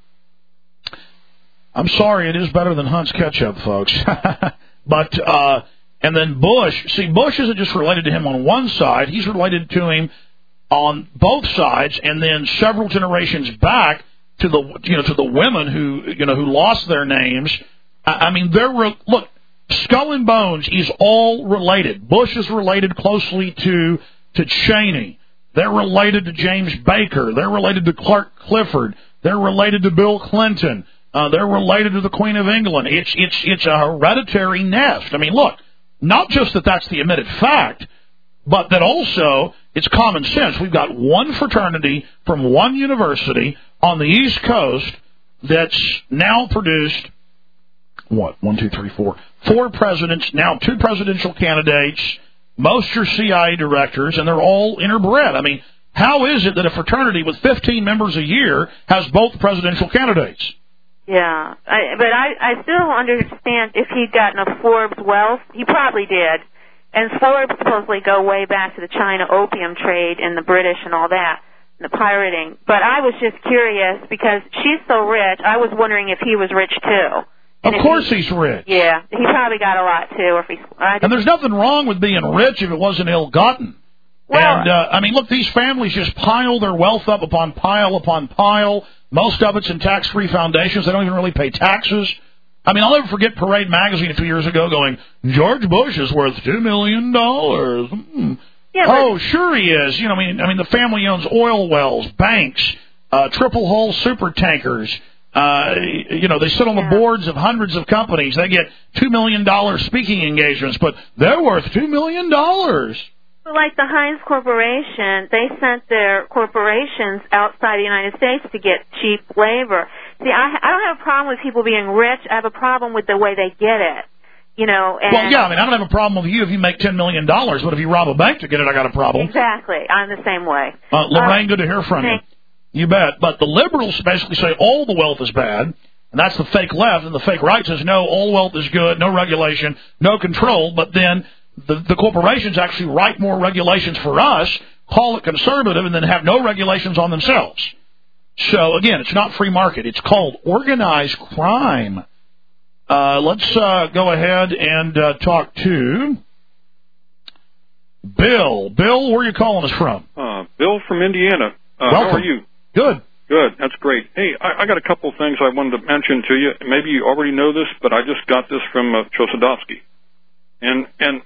I'm sorry, it is better than Hunt's ketchup, folks. but, uh, and then Bush, see, Bush isn't just related to him on one side, he's related to him on both sides, and then several generations back to the, you know, to the women who, you know, who lost their names. I, I mean, they're, re- look, Skull and Bones is all related. Bush is related closely to to Cheney. They're related to James Baker. They're related to Clark Clifford. They're related to Bill Clinton. Uh, they're related to the Queen of England. It's it's it's a hereditary nest. I mean, look, not just that that's the admitted fact, but that also it's common sense. We've got one fraternity from one university on the East Coast that's now produced, what, one, two, three, four, four presidents, now two presidential candidates, most are C I A directors, and they're all interbred. I mean, how is it that a fraternity with fifteen members a year has both presidential candidates? Yeah, I, but I, I still understand if he'd gotten a Forbes wealth, he probably did. And Forbes supposedly go way back to the China opium trade and the British and all that, and the pirating. But I was just curious because she's so rich, I was wondering if he was rich too. And of course he, he's rich. Yeah, he probably got a lot too. Or if he, I and there's nothing wrong with being rich if it wasn't ill-gotten. Well, and, uh, I mean, look, these families just pile their wealth up upon pile upon pile. Most of it's in tax-free foundations. They don't even really pay taxes. I mean, I'll never forget Parade Magazine a few years ago going, George Bush is worth two million dollars. Mm. Yeah, oh, sure he is. You know, I mean, I mean, the family owns oil wells, banks, uh, triple-hull super tankers. Uh, you know, they sit on the boards of hundreds of companies. They get two million dollars speaking engagements, but they're worth two million dollars. Like the Heinz Corporation, they sent their corporations outside the United States to get cheap labor. See, I, I don't have a problem with people being rich. I have a problem with the way they get it. You know. And well, yeah, I mean, I don't have a problem with you if you make ten million dollars, but if you rob a bank to get it, I got a problem. Exactly. I'm the same way. Uh, Lorraine, uh, good to hear from thanks. you. You bet. But the liberals basically say all the wealth is bad, and that's the fake left, and the fake right says, no, all wealth is good, no regulation, no control, but then The, the corporations actually write more regulations for us, call it conservative, and then have no regulations on themselves. So, again, it's not free market. It's called organized crime. Uh, let's uh, go ahead and uh, talk to Bill. Bill, where are you calling us from? Uh, Bill from Indiana. Uh, Welcome. How are you? Good. Good. That's great. Hey, I, I got a couple of things I wanted to mention to you. Maybe you already know this, but I just got this from uh, Chosadovsky. And, and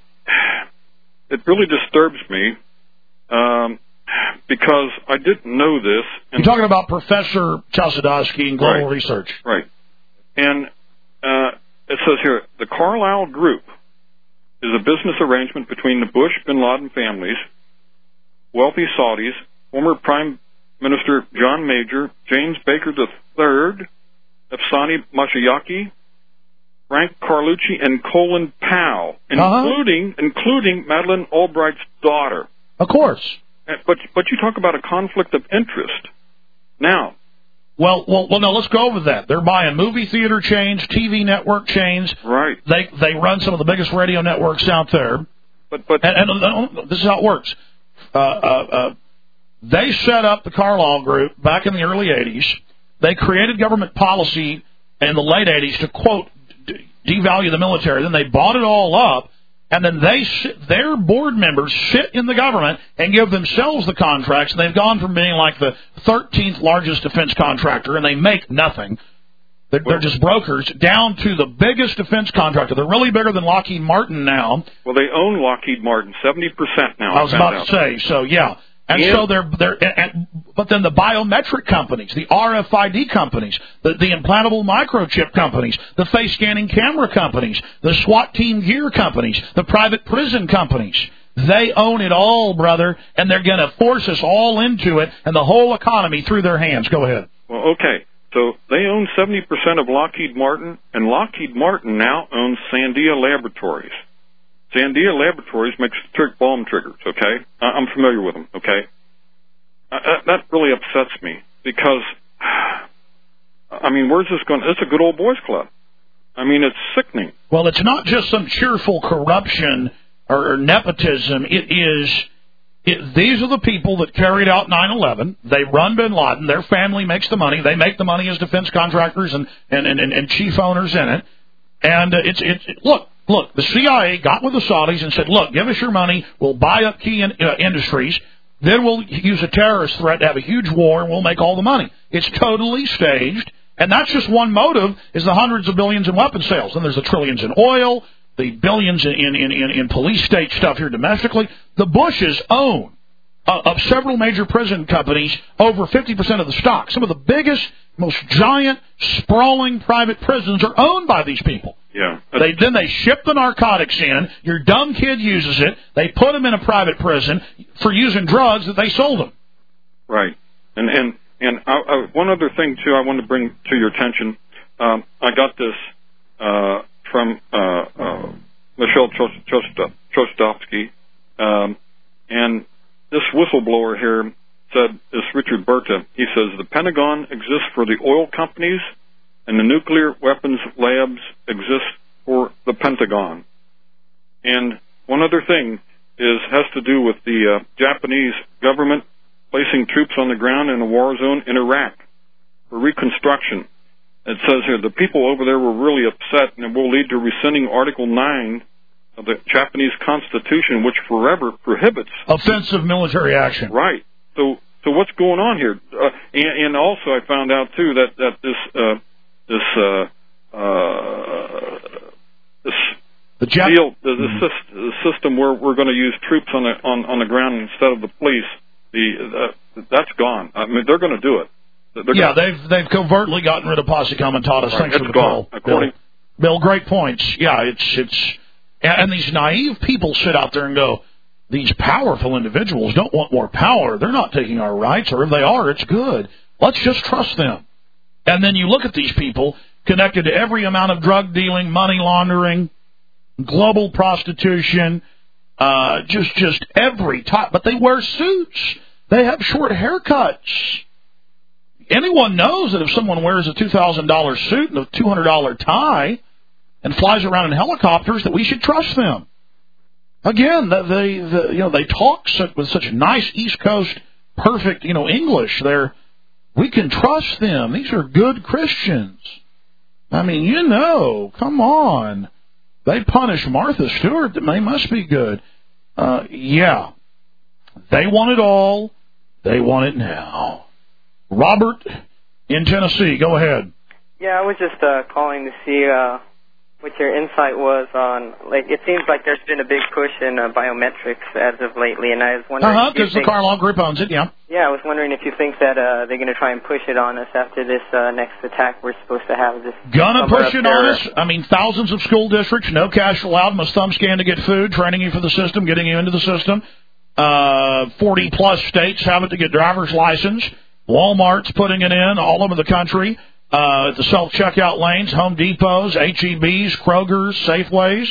it really disturbs me um, because I didn't know this. And You're talking about Professor Chosadovsky in Global right, Research. Right. And uh, it says here, the Carlyle Group is a business arrangement between the Bush bin Laden families, wealthy Saudis, former Prime Minister John Major, James Baker the third, Afsani Mashayaki, Frank Carlucci, and Colin Powell, including uh-huh. including Madeleine Albright's daughter. Of course. But but you talk about a conflict of interest. Now. Well, well, well. No. Let's go over that. They're buying movie theater chains, T V network chains. Right. They they run some of the biggest radio networks out there. But but and, and, and this is how it works. Uh, uh, uh, they set up the Carlyle Group back in the early eighties. They created government policy in the late eighties to quote. devalue the military. Then they bought it all up, and then they sit, their board members sit in the government and give themselves the contracts. And they've gone from being like the thirteenth largest defense contractor, and they make nothing. They're, well, they're just brokers, down to the biggest defense contractor. They're really bigger than Lockheed Martin now. Well, they own Lockheed Martin, seventy percent now. I was I about out. to say, so yeah. And yeah. so they're, they're and, but then the biometric companies, the R F I D companies, the, the implantable microchip companies, the face scanning camera companies, the SWAT team gear companies, the private prison companies, they own it all, brother, and they're going to force us all into it and the whole economy through their hands. Go ahead. Well, okay. So they own seventy percent of Lockheed Martin, and Lockheed Martin now owns Sandia Laboratories. Sandia Laboratories makes trick bomb triggers, okay? I'm familiar with them, okay? Uh, that really upsets me because, I mean, where's this going? It's a good old boys club. I mean, it's sickening. Well, it's not just some cheerful corruption or nepotism. It is, it, these are the people that carried out nine eleven. They run bin Laden. Their family makes the money. They make the money as defense contractors and, and, and, and chief owners in it. And uh, it's, it's, it, look. Look, the C I A got with the Saudis and said, look, give us your money, we'll buy up key in, uh, industries, then we'll use a terrorist threat to have a huge war, and we'll make all the money. It's totally staged, and that's just one motive, is the hundreds of billions in weapon sales. Then there's the trillions in oil, the billions in, in, in, in police state stuff here domestically. The Bushes own, uh, of several major prison companies, over fifty percent of the stock. Some of the biggest, most giant, sprawling private prisons are owned by these people. Yeah. They then they ship the narcotics in. Your dumb kid uses it. They put him in a private prison for using drugs that they sold him. Right. And and and I, I, one other thing too, I want to bring to your attention. Um, I got this uh, from uh, uh, Michelle Chosadovsky, um, and this whistleblower here said, "This Richard Berta." He says the Pentagon exists for the oil companies and the nuclear weapons labs exist for the Pentagon. And one other thing is has to do with the uh, Japanese government placing troops on the ground in a war zone in Iraq for reconstruction. It says here the people over there were really upset, and it will lead to rescinding Article nine of the Japanese Constitution, which forever prohibits offensive military action. Right. So, so what's going on here? Uh, and, and also, I found out too that that this uh, this uh, uh, this the Jap- deal, the, the, mm-hmm. syst- the system where we're going to use troops on the on, on the ground instead of the police. The uh, that's gone. I mean, they're going to do it. They're yeah, gonna, they've they've covertly gotten rid of posse comitatus. Right, Thanks for the call, According, Bill. Bill, great points. Yeah, it's it's and these naive people sit out there and go, these powerful individuals don't want more power. They're not taking our rights, or if they are, it's good. Let's just trust them. And then you look at these people connected to every amount of drug dealing, money laundering, global prostitution, uh, just just every type. But they wear suits. They have short haircuts. Anyone knows that if someone wears a two thousand dollars suit and a two hundred dollars tie and flies around in helicopters, that we should trust them. Again, they, they the, you know they talk such, with such nice East Coast perfect you know English. They're we can trust them. These are good Christians. I mean, you know, come on. They punish Martha Stewart. They must be good. Uh, yeah, they want it all. They want it now. Robert in Tennessee, go ahead. Yeah, I was just uh, calling to see uh, what your insight was on, like, it seems like there's been a big push in uh, biometrics as of lately, and I was wondering... Uh-huh, because the Carlyle Group owns it, yeah. Yeah, I was wondering if you think that uh, they're going to try and push it on us after this uh, next attack we're supposed to have. This Gonna push it on us? I mean, thousands of school districts, no cash allowed, must thumb scan to get food, training you for the system, getting you into the system. Uh, forty-plus states have it to get driver's license. Walmart's putting it in all over the country. Uh, at the self-checkout lanes, Home Depots, H E B's, Kroger's, Safeways,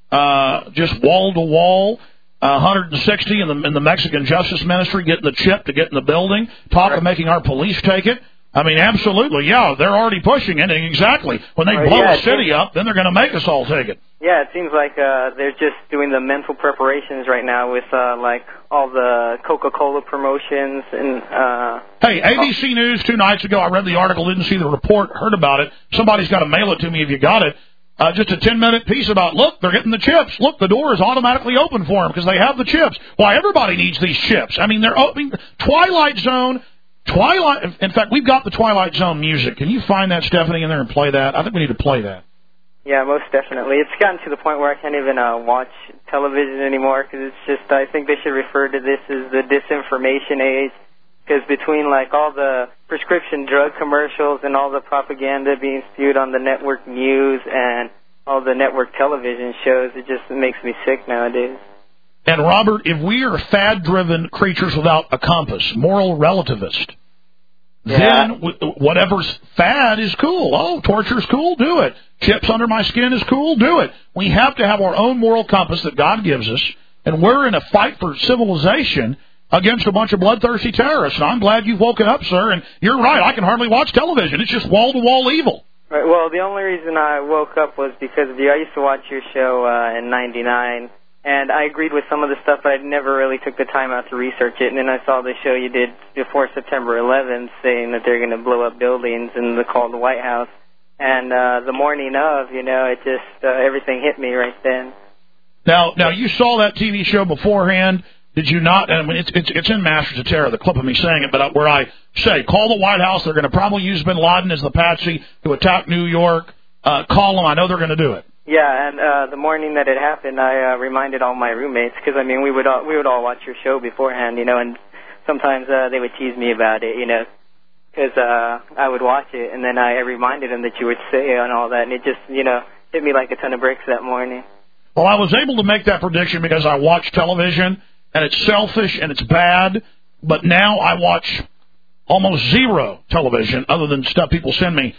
uh, just wall-to-wall, uh, one hundred sixty in the, in the Mexican Justice Ministry getting the chip to get in the building. Talk of making our police take it. I mean, absolutely, yeah, they're already pushing it, and exactly. When they Right, blow yeah, a city up, then they're going to make us all take it. Yeah, it seems like uh, they're just doing the mental preparations right now with, uh, like, all the Coca-Cola promotions and... Uh, Hey, A B C News two nights ago, I read the article, didn't see the report, heard about it. Somebody's got to mail it to me if you got it. Uh, just a ten-minute piece about, look, they're getting the chips. Look, the door is automatically open for them because they have the chips. Why, everybody needs these chips. I mean, they're opening... Twilight Zone... Twilight... In fact, we've got the Twilight Zone music. Can you find that, Stephanie, in there and play that? I think we need to play that. Yeah, most definitely. It's gotten to the point where I can't even uh, watch television anymore because it's just, I think they should refer to this as the disinformation age, because between, like, all the prescription drug commercials and all the propaganda being spewed on the network news and all the network television shows, it just makes me sick nowadays. And, Robert, if we are fad-driven creatures without a compass, moral relativist, yeah. then w- whatever's fad is cool. Oh, torture's cool? Do it. Chips under my skin is cool? Do it. We have to have our own moral compass that God gives us, and we're in a fight for civilization against a bunch of bloodthirsty terrorists. And I'm glad you've woken up, sir, and you're right. I can hardly watch television. It's just wall-to-wall evil. Right, well, the only reason I woke up was because of you. I used to watch your show uh, in ninety-nine, and I agreed with some of the stuff, but I never really took the time out to research it. And then I saw the show you did before September eleventh saying that they're going to blow up buildings and the call to the White House. And uh, the morning of, you know, it just, uh, everything hit me right then. Now, now you saw that T V show beforehand. Did you not? I mean, it's, it's, it's in Masters of Terror, the clip of me saying it, but where I say, call the White House. They're going to probably use bin Laden as the patsy to attack New York. Uh, call them. I know they're going to do it. Yeah, and uh, the morning that it happened, I uh, reminded all my roommates, because, I mean, we would all, we would all watch your show beforehand, you know, and sometimes uh, they would tease me about it, you know, because uh, I would watch it, and then I reminded them that you would say and all that, and it just, you know, hit me like a ton of bricks that morning. Well, I was able to make that prediction because I watch television, and it's selfish and it's bad, but now I watch almost zero television other than stuff people send me.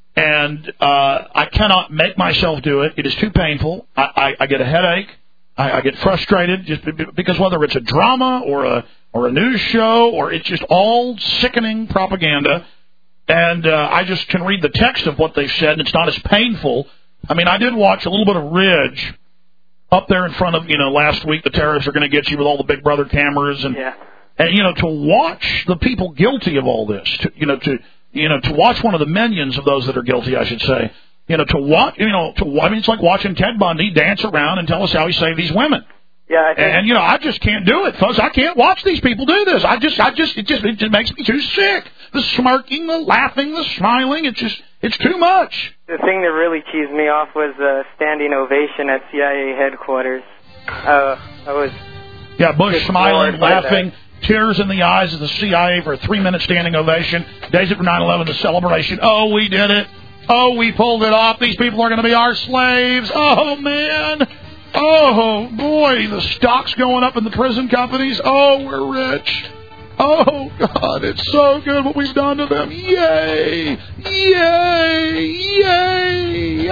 And uh, I cannot make myself do it. It is too painful. I, I, I get a headache. I, I get frustrated just because whether it's a drama or a or a news show or it's just all sickening propaganda. And uh, I just can read the text of what they've said, and it's not as painful. I mean, I did watch a little bit of Ridge up there in front of, you know, last week. The terrorists are going to get you with all the Big Brother cameras. And, yeah. and, you know, to watch the people guilty of all this, to, you know, to, you know, to watch one of the minions of those that are guilty, I should say, you know, to watch, you know, to, I mean, it's like watching Ted Bundy dance around and tell us how he saved these women. Yeah, I think... and, and you know, I just can't do it, folks. I can't watch these people do this. I just, I just, it just, it just makes me too sick. The smirking, the laughing, the smiling, it's just, it's too much. The thing that really cheesed me off was a standing ovation at C I A headquarters. Uh, I was... Yeah, Bush smiling, laughing, that. tears in the eyes of the C I A for a three-minute standing ovation. Days after nine eleven, the celebration. Oh, we did it. Oh, we pulled it off. These people are going to be our slaves. Oh, man. Oh, boy, the stock's going up in the prison companies. Oh, we're rich. Oh, God, it's so good what we've done to them. Yay! Yay! Yay!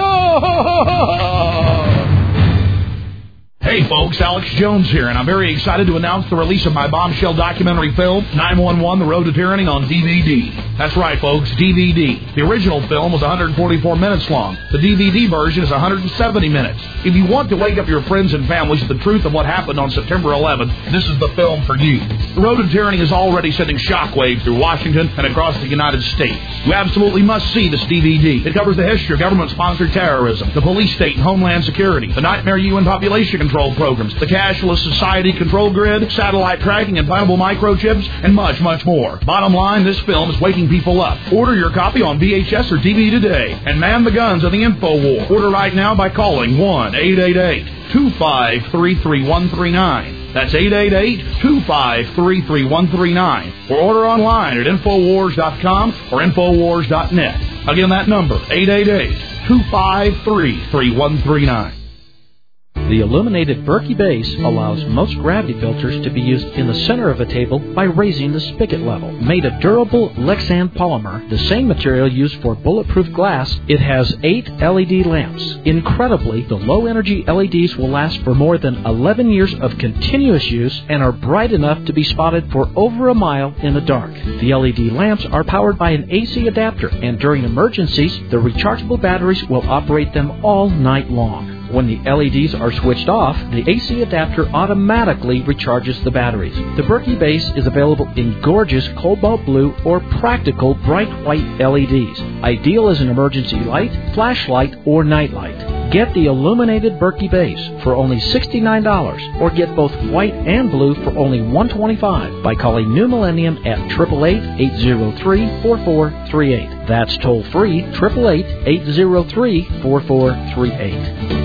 Oh! Hey, folks, Alex Jones here, and I'm very excited to announce the release of my bombshell documentary film, nine one one, The Road to Tyranny, on D V D. That's right, folks, D V D. The original film was one hundred forty-four minutes long. The D V D version is one hundred seventy minutes. If you want to wake up your friends and families to the truth of what happened on September eleventh, this is the film for you. The Road to Tyranny is already sending shockwaves through Washington and across the United States. You absolutely must see this D V D. It covers the history of government-sponsored terrorism, the police state and homeland security, the nightmare U N population control programs, the cashless society control grid, satellite tracking, implantable microchips, and much, much more. Bottom line, this film is waking people up. Order your copy on V H S or D V D today and man the guns of the info war. Order right now by calling one eight eight eight, two five three, three one three nine. That's eight eight eight, two five three, three one three nine. Or order online at infowars dot com or infowars dot net. Again, that number, eight eight eight, two five three, three one three nine. The illuminated Berkey base allows most gravity filters to be used in the center of a table by raising the spigot level. Made of durable Lexan polymer, the same material used for bulletproof glass, it has eight L E D lamps. Incredibly, the low-energy L E Ds will last for more than eleven years of continuous use and are bright enough to be spotted for over a mile in the dark. The L E D lamps are powered by an A C adapter, and during emergencies, the rechargeable batteries will operate them all night long. When the L E Ds are switched off, the A C adapter automatically recharges the batteries. The Berkey base is available in gorgeous cobalt blue or practical bright white L E Ds, ideal as an emergency light, flashlight, or nightlight. Get the illuminated Berkey base for only sixty-nine dollars, or get both white and blue for only one hundred twenty-five dollars by calling New Millennium at eight eight eight, eight zero three, four four three eight. That's toll free, eight eight eight, eight zero three, four four three eight.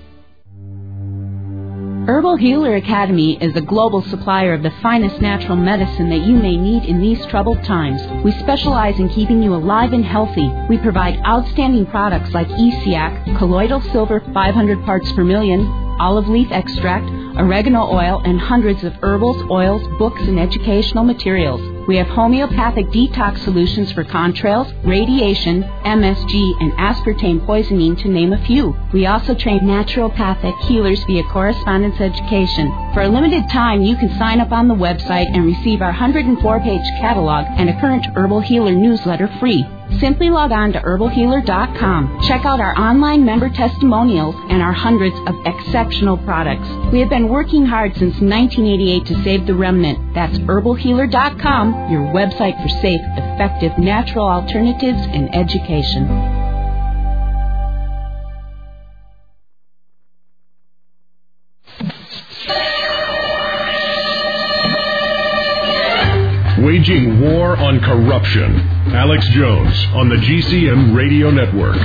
Herbal Healer Academy is a global supplier of the finest natural medicine that you may need in these troubled times. We specialize in keeping you alive and healthy. We provide outstanding products like E C A C, colloidal silver five hundred parts per million, olive leaf extract, oregano oil, and hundreds of herbals, oils, books, and educational materials. We have homeopathic detox solutions for contrails, radiation, M S G, and aspartame poisoning, to name a few. We also train naturopathic healers via correspondence education. For a limited time, you can sign up on the website and receive our one hundred four page catalog and a current Herbal Healer newsletter free. Simply log on to herbal healer dot com. Check out our online member testimonials and our hundreds of exceptional products. We have been working hard since nineteen eighty-eight to save the remnant. That's herbal healer dot com, your website for safe, effective, natural alternatives and education. Waging war on corruption. Alex Jones on the G C N Radio Network.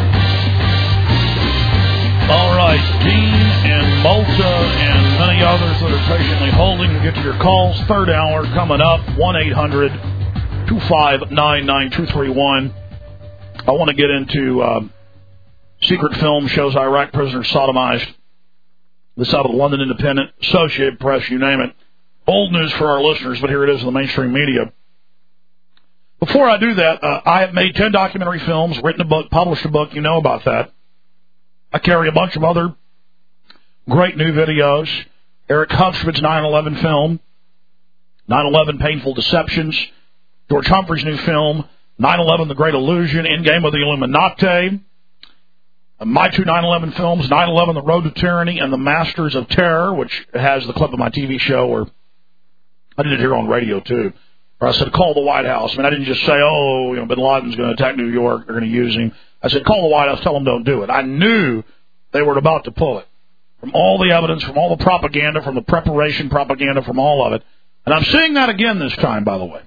All right, Dean and Malta and many others that are patiently holding to get to your calls. Third hour coming up, one eight hundred, two five nine, nine two three one. I want to get into uh, secret film shows Iraq prisoners sodomized. This out of the London Independent, Associated Press, you name it. Old news for our listeners, but here it is in the mainstream media. Before I do that, uh, I have made ten documentary films, written a book, published a book. You know about that. I carry a bunch of other great new videos. Eric Hubschmidt's nine eleven film, nine eleven Painful Deceptions, George Humphrey's new film, nine eleven, The Great Illusion, Endgame of the Illuminati, my two nine eleven films, nine eleven, The Road to Tyranny, and The Masters of Terror, which has the clip of my T V show where I did it here on radio, too, where I said, call the White House. I mean, I didn't just say, oh, you know, bin Laden's going to attack New York, they're going to use him. I said, call the White House, tell them don't do it. I knew they were about to pull it. From all the evidence, from all the propaganda, from the preparation propaganda, from all of it. And I'm seeing that again this time, by the way.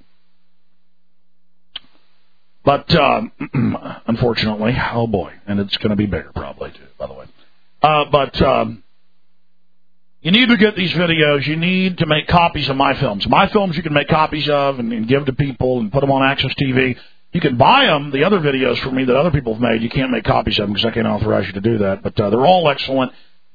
But, um, unfortunately, oh boy, and it's going to be bigger probably, too, by the way. Uh, but um, you need to get these videos. You need to make copies of my films. My films you can make copies of and, and give to people and put them on Access T V. You can buy them, the other videos from me that other people have made. You can't make copies of them because I can't authorize you to do that. But uh, they're all excellent.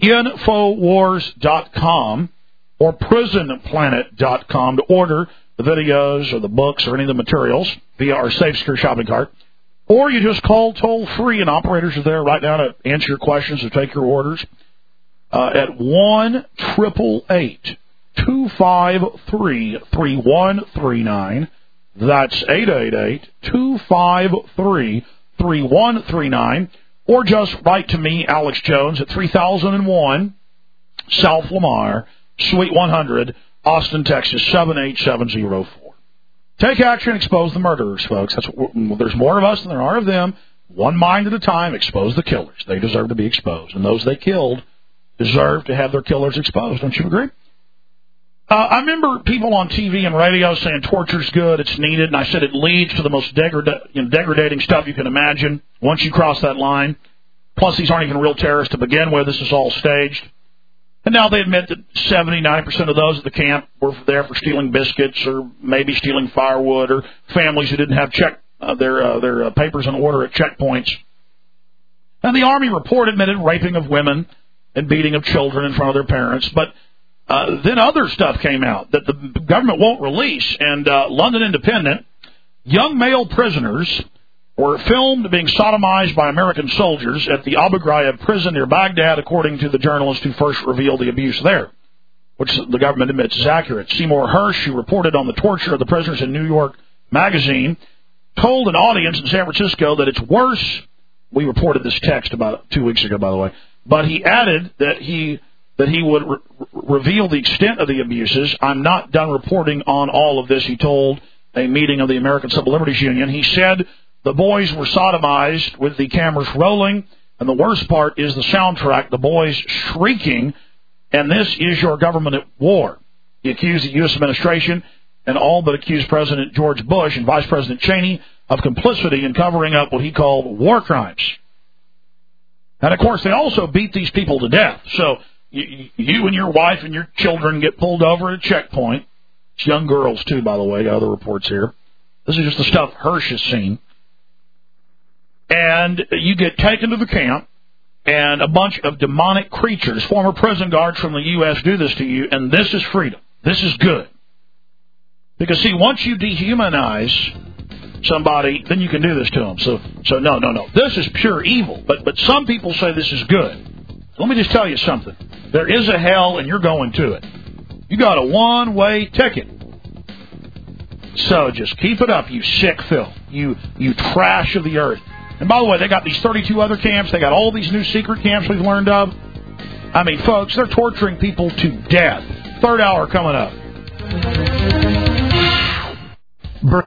Infowars dot com or prison planet dot com to order the videos or the books or any of the materials via our Safe Secure shopping cart. Or you just call toll-free, and operators are there right now to answer your questions or take your orders uh, at one eight eight eight, two five three, three one three nine. That's eight eight eight, two five three, three one three nine. Or just write to me, Alex Jones, at three thousand one South Lamar, Suite one hundred, Austin, Texas, seven eight seven zero four. Take action, expose the murderers, folks. That's what, there's more of us than there are of them. One mind at a time, expose the killers. They deserve to be exposed. And those they killed deserve to have their killers exposed. Don't you agree? Uh, I remember people on T V and radio saying torture's good, it's needed, and I said it leads to the most degrad- you know, degrading stuff you can imagine once you cross that line. Plus, these aren't even real terrorists to begin with. This is all staged. And now they admit that seventy-nine percent of those at the camp were there for stealing biscuits or maybe stealing firewood or families who didn't have check uh, their uh, their uh, papers in order at checkpoints. And the Army report admitted raping of women and beating of children in front of their parents. But uh, then other stuff came out that the government won't release. And uh, London Independent, young male prisoners were filmed being sodomized by American soldiers at the Abu Ghraib prison near Baghdad, according to the journalist who first revealed the abuse there, which the government admits is accurate. Seymour Hersh, who reported on the torture of the prisoners in New York Magazine, told an audience in San Francisco that it's worse. We reported this text about two weeks ago, by the way. But he added that he that he would re- reveal the extent of the abuses. I'm not done reporting on all of this, he told a meeting of the American Civil Liberties Union. He said the boys were sodomized with the cameras rolling, and the worst part is the soundtrack, the boys shrieking, and this is your government at war. He accused the U S administration and all but accused President George Bush and Vice President Cheney of complicity in covering up what he called war crimes. And, of course, they also beat these people to death. So you, you and your wife and your children get pulled over at a checkpoint. It's young girls, too, by the way, got other reports here. This is just the stuff Hersh has seen. And you get taken to the camp, and a bunch of demonic creatures, former prison guards from the U S, do this to you, and this is freedom. This is good. Because, see, once you dehumanize somebody, then you can do this to them. So, so no, no, no. This is pure evil. But, but some people say this is good. Let me just tell you something. There is a hell, and you're going to it. You got a one-way ticket. So just keep it up, you sick filth. You, you trash of the earth. And by the way, they got these thirty-two other camps. They got all these new secret camps we've learned of. I mean, folks, they're torturing people to death. Third hour coming up.